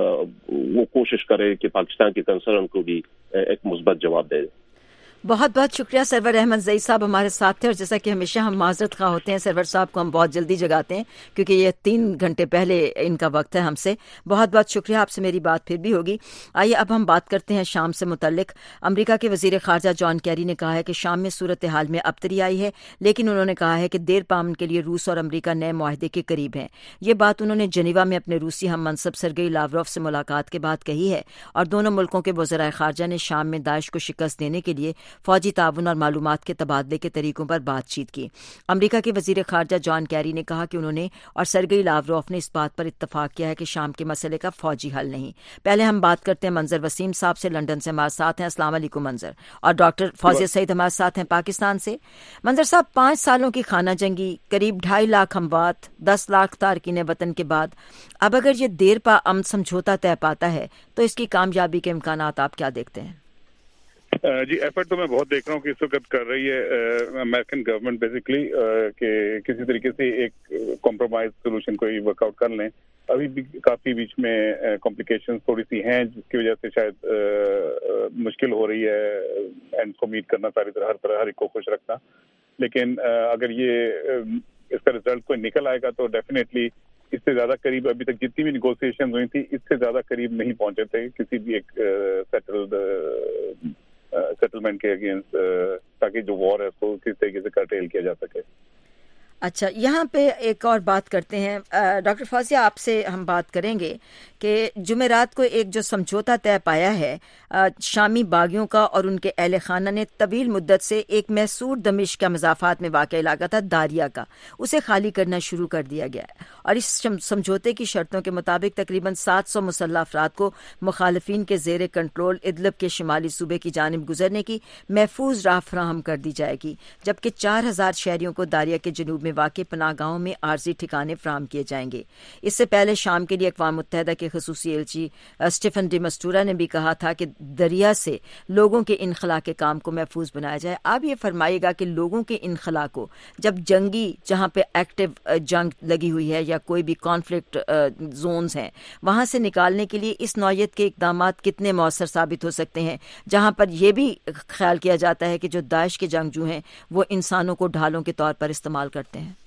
وہ کوشش کرے کہ پاکستان کے کنسرن کو بھی ایک مثبت جواب دے دے. بہت بہت شکریہ سرور احمد زئی صاحب ہمارے ساتھ تھے، اور جیسا کہ ہمیشہ ہم معذرت خواہ ہوتے ہیں، سرور صاحب کو ہم بہت جلدی جگاتے ہیں کیونکہ یہ 3 گھنٹے پہلے ان کا وقت ہے ہم سے. بہت بہت شکریہ، آپ سے میری بات پھر بھی ہوگی. آئیے اب ہم بات کرتے ہیں شام سے متعلق. امریکہ کے وزیر خارجہ جان کیری نے کہا ہے کہ شام میں صورتحال میں ابتری آئی ہے، لیکن انہوں نے کہا ہے کہ دیر پامن کے لیے روس اور امریکہ نئے معاہدے کے قریب ہیں. یہ بات انہوں نے جنیوا میں اپنے روسی ہم منصب سرگئی لاوروف سے ملاقات کے بعد کہی ہے، اور دونوں ملکوں کے وزرائے خارجہ نے شام میں داعش کو شکست دینے کے لیے فوجی تعاون اور معلومات کے تبادلے کے طریقوں پر بات چیت کی. امریکہ کے وزیر خارجہ جان کیری نے کہا کہ انہوں نے اور سرگئی لاوروف نے اس بات پر اتفاق کیا ہے کہ شام کے مسئلے کا فوجی حل نہیں. پہلے ہم بات کرتے ہیں منظر وسیم صاحب سے، لندن سے ہمارے ساتھ ہیں. السلام علیکم منظر. اور ڈاکٹر فوزیہ سعید ہمارے ساتھ ہیں پاکستان سے. منظر صاحب، 5 سالوں کی خانہ جنگی، قریب 2.5 لاکھ اموات، 10 لاکھ تارکین وطن کے بعد اب اگر یہ دیر پا امن سمجھوتا طے پاتا ہے تو اس کی کامیابی کے امکانات آپ کیا دیکھتے ہیں؟ جی، ایفرٹ تو میں بہت دیکھ رہا ہوں کہ اس وقت کر رہی ہے امریکن گورنمنٹ بیسکلی کہ کسی طریقے سے ایک کمپرومائز سولوشن کو ورک آؤٹ کر لیں. ابھی بھی کافی بیچ میں کمپلیکیشن تھوڑی سی ہیں جس کی وجہ سے شاید مشکل ہو رہی ہے اینڈ کو میٹ کرنا، ہر ایک کو خوش رکھنا. لیکن اگر یہ اس کا رزلٹ کوئی نکل آئے گا تو ڈیفینیٹلی اس سے زیادہ قریب ابھی تک جتنی بھی نیگوسیشن ہوئی تھی اس سے زیادہ قریب نہیں پہنچے تھے کسی بھی ایک سیٹلمنٹ کے اگینسٹ، تاکہ جو وار ہے اس کو کس طریقے سے کرٹیل کیا جا سکے. اچھا، یہاں پہ ایک اور بات کرتے ہیں. ڈاکٹر فوزیہ، آپ سے ہم بات کریں گے کہ جمعرات کو ایک جو سمجھوتا طے پایا ہے شامی باغیوں کا اور ان کے اہل خانہ نے طویل مدت سے ایک محصور دمشق کا مضافات میں واقع علاقہ تھا داریا کا، اسے خالی کرنا شروع کر دیا گیا ہے، اور اس سمجھوتے کی شرطوں کے مطابق تقریباً 700 مسلح افراد کو مخالفین کے زیر کنٹرول ادلب کے شمالی صوبے کی جانب گزرنے کی محفوظ راہ فراہم کر دی جائے گی، جبکہ 4000 شہریوں کو داریا کے جنوب میں واقع پناہ گاہوں میں عارضی ٹھکانے فراہم کیے جائیں گے۔ اس سے پہلے شام کے لیے اقوام متحدہ کے خصوصی ایلچی اسٹیفن ڈی مسٹورا نے بھی کہا تھا کہ دریا سے لوگوں کے انخلا کے کام کو محفوظ بنایا جائے۔ آپ یہ فرمائیے گا کہ لوگوں کے انخلا کو جب جنگی جہاں پہ ایکٹیو جنگ لگی ہوئی ہے یا کوئی بھی کانفلکٹ زونز ہیں وہاں سے نکالنے کے لیے اس نوعیت کے اقدامات کتنے مؤثر ثابت ہو سکتے ہیں، جہاں پر یہ بھی خیال کیا جاتا ہے کہ جو داعش کے جنگجو ہیں وہ انسانوں کو ڈھالوں کے طور پر استعمال کرتے ہیں؟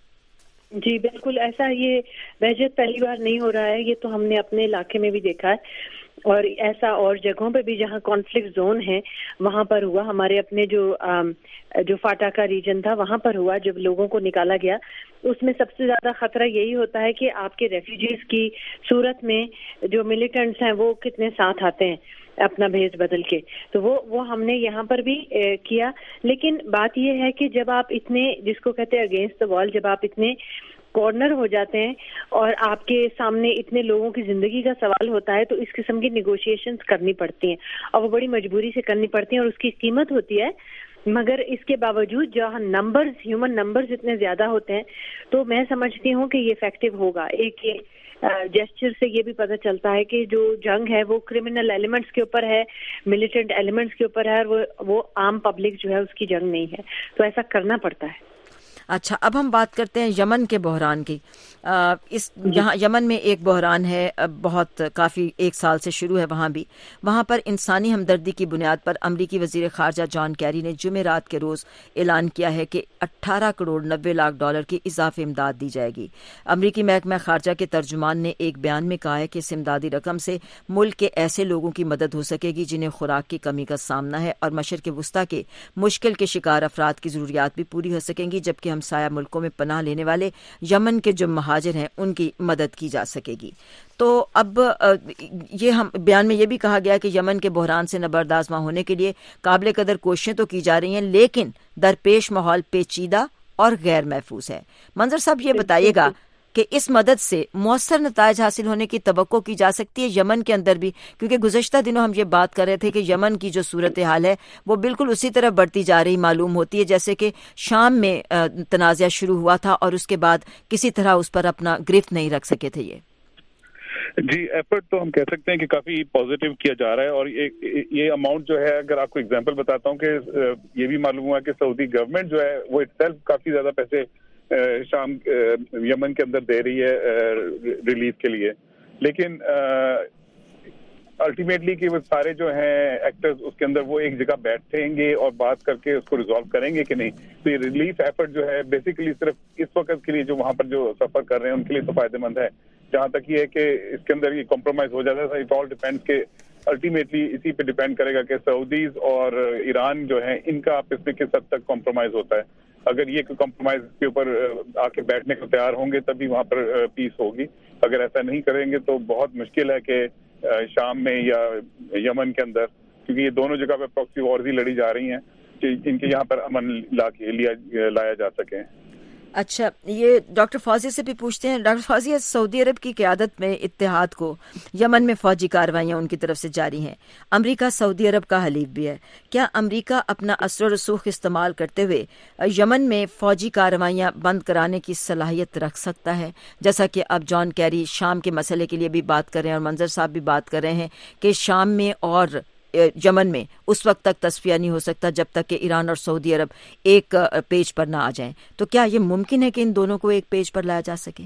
جی بالکل ایسا یہ بہجت پہلی بار نہیں ہو رہا ہے، یہ تو ہم نے اپنے علاقے میں بھی دیکھا ہے اور ایسا اور جگہوں پہ بھی جہاں کانفلکٹ زون ہے وہاں پر ہوا۔ ہمارے اپنے جو فاٹا کا ریجن تھا وہاں پر ہوا، جب لوگوں کو نکالا گیا اس میں سب سے زیادہ خطرہ یہی ہوتا ہے کہ آپ کے ریفیوجیز کی صورت میں جو ملیٹنٹس ہیں وہ کتنے ساتھ آتے ہیں اپنا بھیس بدل کے، تو وہ ہم نے یہاں پر بھی کیا۔ لیکن بات یہ ہے کہ جب آپ اتنے جس کو کہتے ہیں اگینسٹ دا وال، جب آپ اتنے کارنر ہو جاتے ہیں اور آپ کے سامنے اتنے لوگوں کی زندگی کا سوال ہوتا ہے تو اس قسم کی نیگوشیشنز کرنی پڑتی ہیں اور وہ بڑی مجبوری سے کرنی پڑتی ہیں اور اس کی قیمت ہوتی ہے۔ مگر اس کے باوجود جہاں ہیومن نمبرز اتنے زیادہ ہوتے ہیں تو میں سمجھتی ہوں کہ یہ افیکٹو ہوگا۔ ایک جیسچر سے یہ بھی پتہ چلتا ہے کہ جو جنگ ہے وہ کرمنل ایلیمنٹس کے اوپر ہے، ملیٹنٹ ایلیمنٹس کے اوپر ہے، اور وہ عام پبلک جو ہے اس کی جنگ نہیں ہے، تو ایسا کرنا پڑتا ہے۔ اچھا، اب ہم بات کرتے ہیں یمن کے بحران کی۔ یہاں یمن میں ایک بحران ہے بہت کافی ایک سال سے شروع ہے وہاں پر انسانی ہمدردی کی بنیاد پر امریکی وزیر خارجہ جان کیری نے جمعرات کے روز اعلان کیا ہے کہ 18 کروڑ 90 لاکھ ڈالر کی اضافی امداد دی جائے گی۔ امریکی محکمہ خارجہ کے ترجمان نے ایک بیان میں کہا ہے کہ اس امدادی رقم سے ملک کے ایسے لوگوں کی مدد ہو سکے گی جنہیں خوراک کی کمی کا سامنا ہے، اور مشرق وسطیٰ کے مشکل کے شکار افراد کی ضروریات بھی پوری ہو سکیں گی، جبکہ ہمسایہ ملکوں میں پناہ لینے والے یمن کے جو مہاجر ہیں ان کی مدد کی جا سکے گی۔ تو اب یہ ہم بیان میں یہ بھی کہا گیا کہ یمن کے بحران سے نبردازمہ ہونے کے لیے قابل قدر کوششیں تو کی جا رہی ہیں، لیکن درپیش ماحول پیچیدہ اور غیر محفوظ ہے۔ منظر صاحب یہ بتائیے گا کہ اس مدد سے مؤثر نتائج حاصل ہونے کی توقع کی جا سکتی ہے یمن کے اندر بھی، کیونکہ گزشتہ دنوں ہم یہ بات کر رہے تھے کہ یمن کی جو صورتحال ہے وہ بالکل اسی طرح بڑھتی جا رہی معلوم ہوتی ہے جیسے کہ شام میں تنازع شروع ہوا تھا اور اس کے بعد کسی طرح اس پر اپنا گرفت نہیں رکھ سکے تھے۔ جی ایفرٹ تو ہم کہہ سکتے ہیں کہ کافی پازیٹیو کیا جا رہا ہے، اور یہ اماؤنٹ جو ہے اگر آپ کو ایگزامپل بتاتا ہوں کہ یہ بھی معلوم ہوا کہ سعودی گورنمنٹ جو ہے وہ اٹ سیلف کافی زیادہ پیسے شام یمن کے اندر دے رہی ہے ریلیف کے لیے، لیکن الٹیمیٹلی کہ وہ سارے جو ہیں ایکٹرز اس کے اندر وہ ایک جگہ بیٹھیں گے اور بات کر کے اس کو ریزالو کریں گے کہ نہیں، تو یہ ریلیف ایفرٹ جو ہے بیسیکلی صرف اس وقت کے لیے جو وہاں پر جو سفر کر رہے ہیں ان کے لیے تو فائدہ مند ہے۔ جہاں تک یہ ہے کہ اس کے اندر یہ کمپرومائز ہو جاتا ہے، اٹ آل ڈیپینڈس کہ الٹیمیٹلی اسی پہ ڈیپینڈ کرے گا کہ سعودیز اور ایران جو ہیں ان کا آپس میں کس حد تک کمپرومائز ہوتا ہے۔ اگر یہ کمپرومائز کے اوپر آ کے بیٹھنے کو تیار ہوں گے تبھی وہاں پر پیس ہوگی، اگر ایسا نہیں کریں گے تو بہت مشکل ہے کہ شام میں یا یمن کے اندر، کیونکہ یہ دونوں جگہ پہ پراکسی وارز ہی لڑی جا رہی ہیں، کہ جن کے یہاں پر امن لایا جا سکے۔ اچھا، یہ ڈاکٹر فوزی سے بھی پوچھتے ہیں۔ ڈاکٹر فوزی، سعودی عرب کی قیادت میں اتحاد کو یمن میں فوجی کارروائیاں ان کی طرف سے جاری ہیں، امریکہ سعودی عرب کا حلیف بھی ہے، کیا امریکہ اپنا اثر و رسوخ استعمال کرتے ہوئے یمن میں فوجی کارروائیاں بند کرانے کی صلاحیت رکھ سکتا ہے؟ جیسا کہ اب جان کیری شام کے مسئلے کے لیے بھی بات کر رہے ہیں اور منظر صاحب بھی بات کر رہے ہیں کہ شام میں اور یمن میں اس وقت تک تصفیہ نہیں ہو سکتا جب تک کہ ایران اور سعودی عرب ایک پیج پر نہ آ جائیں، تو کیا یہ ممکن ہے کہ ان دونوں کو ایک پیج پر لایا جا سکے؟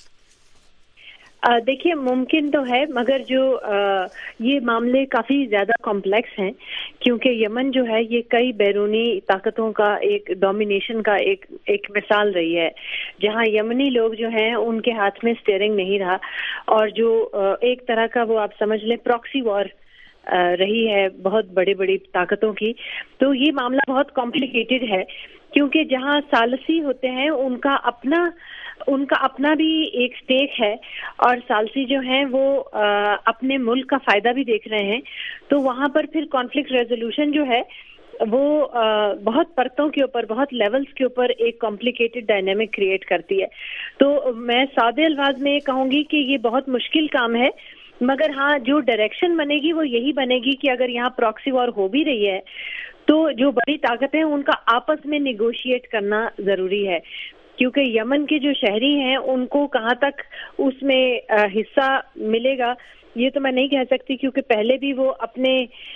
دیکھیے ممکن تو ہے، مگر جو یہ معاملے کافی زیادہ کمپلیکس ہیں، کیونکہ یمن جو ہے یہ کئی بیرونی طاقتوں کا ایک ڈومینیشن کا ایک مثال رہی ہے، جہاں یمنی لوگ جو ہیں ان کے ہاتھ میں اسٹیئرنگ نہیں رہا، اور جو ایک طرح کا وہ آپ سمجھ لیں پراکسی وار رہی ہے بہت بڑی طاقتوں کی۔ تو یہ معاملہ بہت کمپلیکیٹڈ ہے، کیونکہ جہاں ثالثی ہوتے ہیں ان کا اپنا ان کا اپنا بھی ایک سٹیک ہے اور ثالثی جو ہیں وہ اپنے ملک کا فائدہ بھی دیکھ رہے ہیں. تو وہاں پر پھر کانفلکٹ ریزولوشن جو ہے وہ بہت پرتوں کے اوپر, بہت لیولز کے اوپر ایک کمپلیکیٹڈ ڈائنامک کریٹ کرتی ہے. تو میں سادے الفاظ میں کہوں گی کہ یہ بہت مشکل کام ہے, مگر ہاں جو ڈائریکشن بنے گی وہ یہی بنے گی کہ اگر یہاں پراکسی وار ہو بھی رہی ہے تو جو بڑی طاقتیں ہیں ان کا آپس میں نیگوشیٹ کرنا ضروری ہے, کیونکہ یمن کے جو شہری ہیں ان کو کہاں تک اس میں حصہ ملے گا یہ تو میں نہیں کہہ سکتی, کیونکہ پہلے بھی وہ اپنے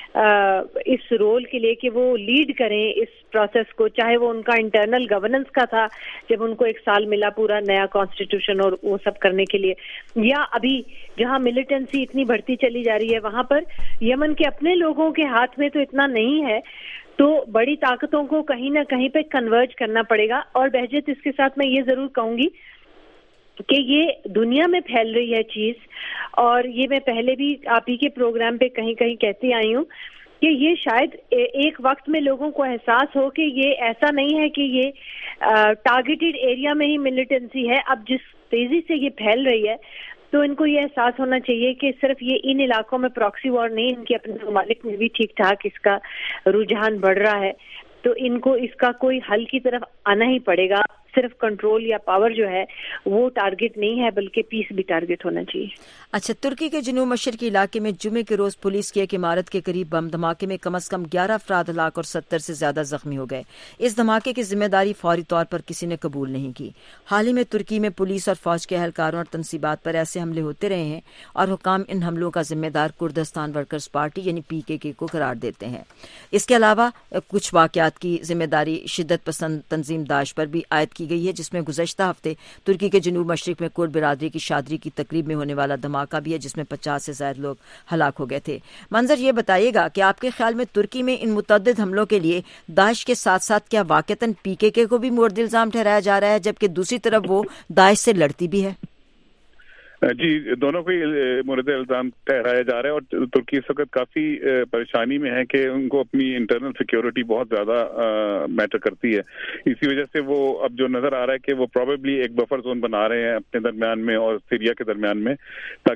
اس رول کے لیے کہ وہ لیڈ کریں اس پروسیس کو, چاہے وہ ان کا انٹرنل گورننس کا تھا جب ان کو 1 سال ملا پورا نیا کانسٹیٹیوشن اور وہ سب کرنے کے لیے, یا ابھی جہاں ملیٹنسی اتنی بڑھتی چلی جا رہی ہے وہاں پر یمن کے اپنے لوگوں کے ہاتھ میں تو اتنا نہیں ہے. تو بڑی طاقتوں کو کہیں نہ کہیں پہ کنورج کرنا پڑے گا. اور بہجت اس کے ساتھ میں یہ ضرور کہوں گی کہ یہ دنیا میں پھیل رہی ہے چیز, اور یہ میں پہلے بھی آپ ہی کے پروگرام پہ کہیں کہیں کہتی آئی ہوں کہ یہ شاید ایک وقت میں لوگوں کو احساس ہو کہ یہ ایسا نہیں ہے کہ یہ ٹارگیٹڈ ایریا میں ہی ملیٹنسی ہے. اب جس تیزی سے یہ پھیل رہی ہے تو ان کو یہ احساس ہونا چاہیے کہ صرف یہ ان علاقوں میں پراکسی وار نہیں, ان کے اپنے ممالک میں بھی ٹھیک ٹھاک اس کا رجحان بڑھ رہا ہے. تو ان کو اس کا کوئی حل کی طرف آنا ہی پڑے گا. صرف کنٹرول یا پاور جو ہے وہ ٹارگٹ نہیں ہے بلکہ پیس بھی ٹارگٹ ہونا چاہیے. اچھا, ترکی کے جنوب مشرقی علاقے میں جمعے کے روز پولیس کی ایک عمارت کے قریب بم دھماکے میں کم از کم 11 افراد ہلاک اور 70 سے زیادہ زخمی ہو گئے. اس دھماکے کی ذمہ داری فوری طور پر کسی نے قبول نہیں کی. حال ہی میں ترکی میں پولیس اور فوج کے اہلکاروں اور تنصیبات پر ایسے حملے ہوتے رہے ہیں اور حکام ان حملوں کا ذمہ دار کردستان ورکرز پارٹی یعنی PKK کو قرار دیتے ہیں. اس کے علاوہ کچھ واقعات کی ذمہ داری شدت پسند تنظیم داعش پر بھی عائد کی گئی ہے, جس میں گزشتہ ہفتے ترکی کے جنوب مشرق میں کرد برادری کی شادری کی تقریب میں ہونے والا دھماکہ بھی ہے جس میں 50 سے زائد لوگ ہلاک ہو گئے تھے. منظر, یہ بتائیے گا کہ آپ کے خیال میں ترکی میں ان متعدد حملوں کے لیے داعش کے ساتھ ساتھ کیا واقعتاً PKK کو بھی مورد الزام ٹھہرایا جا رہا ہے, جبکہ دوسری طرف وہ داعش سے لڑتی بھی ہے؟ جی, دونوں کو مورد الزام ٹھہرایا جا رہا ہے, اور ترکی اس وقت کافی پریشانی میں ہے کہ ان کو اپنی انٹرنل سیکیورٹی بہت زیادہ میٹر کرتی ہے. اسی وجہ سے وہ اب جو نظر آ رہا ہے کہ وہ پروبیبلی ایک بفر زون بنا رہے ہیں اپنے درمیان میں اور سیریا کے درمیان میں,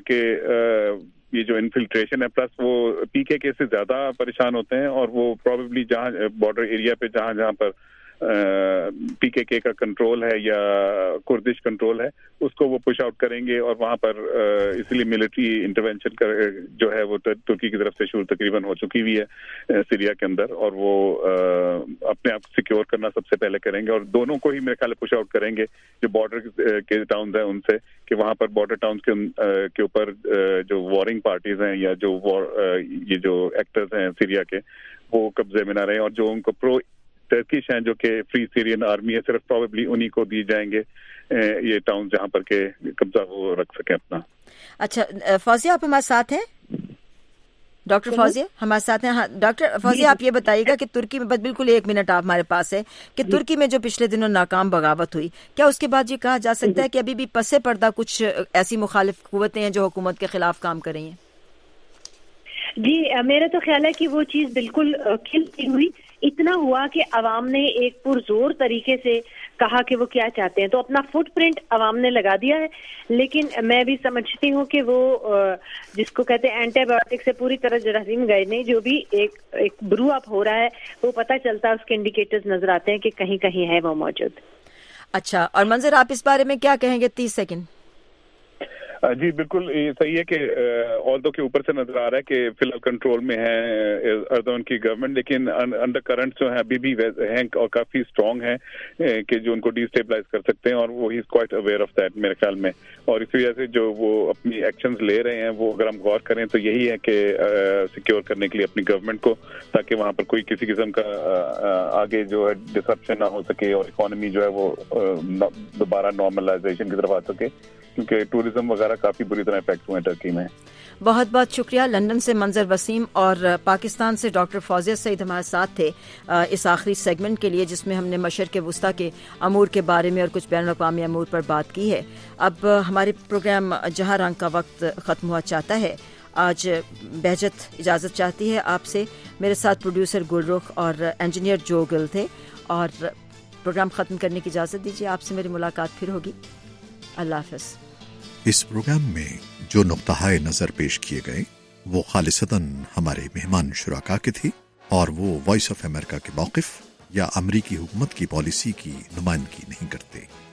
تاکہ یہ جو انفلٹریشن ہے, پلس وہ PKK سے زیادہ پریشان ہوتے ہیں اور وہ پروبیبلی جہاں بارڈر ایریا پہ جہاں پر PKK کا کنٹرول ہے یا کردش کنٹرول ہے اس کو وہ پش آؤٹ کریں گے, اور وہاں پر اس لیے ملٹری انٹرونشن جو ہے وہ ترکی کی طرف سے شروع تقریباً ہو چکی ہوئی ہے سیریا کے اندر, اور وہ اپنے آپ سیکیور کرنا سب سے پہلے کریں گے, اور دونوں کو ہی میرے خیال پش آؤٹ کریں گے جو بارڈر کے ٹاؤنز ہیں ان سے, کہ وہاں پر بارڈر ٹاؤنز کے اوپر جو وارنگ پارٹیز ہیں یا جو یہ جو ایکٹرز ہیں سیریا کے وہ قبضے میں نہ رہیں, اور جو ان کو پرو ٹرکش ہیں جو کہ فری سیرین آرمی ہے صرف پروبیبلی انہی کو دی جائیں گے یہ ٹاؤن جہاں پر کے قبضہ وہ رکھ سکیں اپنا. اچھا, فوزیہ آپ ہمارے ساتھ ہیں؟ ڈاکٹر فوزیہ ہمارے ساتھ ہیں. ہاں ڈاکٹر فوزیہ, آپ یہ بتائیے گا کہ ترکی میں, بس بالکل 1 منٹ آپ ہمارے پاس ہے, کہ ترکی میں جو پچھلے دنوں ناکام بغاوت ہوئی, کیا اس کے بعد یہ کہا جا سکتا ہے کہ ابھی بھی پس پردہ کچھ ایسی مخالف قوتیں ہیں جو حکومت کے خلاف کام کر رہی ہیں؟ جی, میرا تو خیال ہے کہ وہ چیز بالکل کھلتی ہوئی. اتنا ہوا کہ عوام نے ایک پرزور طریقے سے کہا کہ وہ کیا چاہتے ہیں, تو اپنا فٹ پرنٹ عوام نے لگا دیا ہے. لیکن میں بھی سمجھتی ہوں کہ وہ جس کو کہتے ہیں اینٹی بایوٹک سے پوری طرح جراثیم گئے نہیں, جو بھی ایک برو اپ ہو رہا ہے وہ پتہ چلتا ہے, اس کے انڈیکیٹرز نظر آتے ہیں کہ کہیں کہیں ہے وہ موجود. اچھا, اور منظر آپ اس بارے میں کیا کہیں گے؟ 30 سیکنڈ. جی بالکل یہ صحیح ہے کہ آلدو کے اوپر سے نظر آ رہا ہے کہ فی الحال کنٹرول میں ہے اردوغان کی گورنمنٹ, لیکن انڈر کرنٹ جو ہیں ابھی بھی ہیں اور کافی اسٹرانگ ہیں کہ جو ان کو ڈی اسٹیبلائز کر سکتے ہیں, اور وہ ہی is quite aware of that میرے خیال میں. اور اسی وجہ سے جو وہ اپنی ایکشنز لے رہے ہیں وہ اگر ہم غور کریں تو یہی ہے کہ سیکیور کرنے کے لیے اپنی گورنمنٹ کو, تاکہ وہاں پر کوئی کسی قسم کا آگے جو ہے ڈسرپشن نہ ہو سکے اور اکانومی جو ہے وہ دوبارہ نارملائزیشن کی طرف آ سکے, کیونکہ ٹورزم وغیرہ کافی بری طرح افیکٹ ہوئے ٹرکی میں. بہت بہت شکریہ. لندن سے منظر وسیم اور پاکستان سے ڈاکٹر فوزیہ سعید ہمارے ساتھ تھے اس آخری سیگمنٹ کے لیے, جس میں ہم نے مشرق وسطیٰ کے امور کے بارے میں اور کچھ بین الاقوامی امور پر بات کی ہے. اب ہمارے پروگرام جہاں رنگ کا وقت ختم ہوا چاہتا ہے. آج بہجت اجازت چاہتی ہے آپ سے. میرے ساتھ پروڈیوسر گلرخ اور انجینئر جو گل تھے, اور پروگرام ختم کرنے کی اجازت دیجیے. آپ سے میری ملاقات پھر ہوگی. अल्लाह हाफ़िज़। इस प्रोग्राम में जो नुक्ता नज़र पेश किए गए वो खालिसतन हमारे मेहमान शुराका के थे और वो वॉइस ऑफ अमेरिका के मौक़िफ़ या अमरीकी हुकूमत की पॉलिसी की नुमाइंदगी नहीं करते।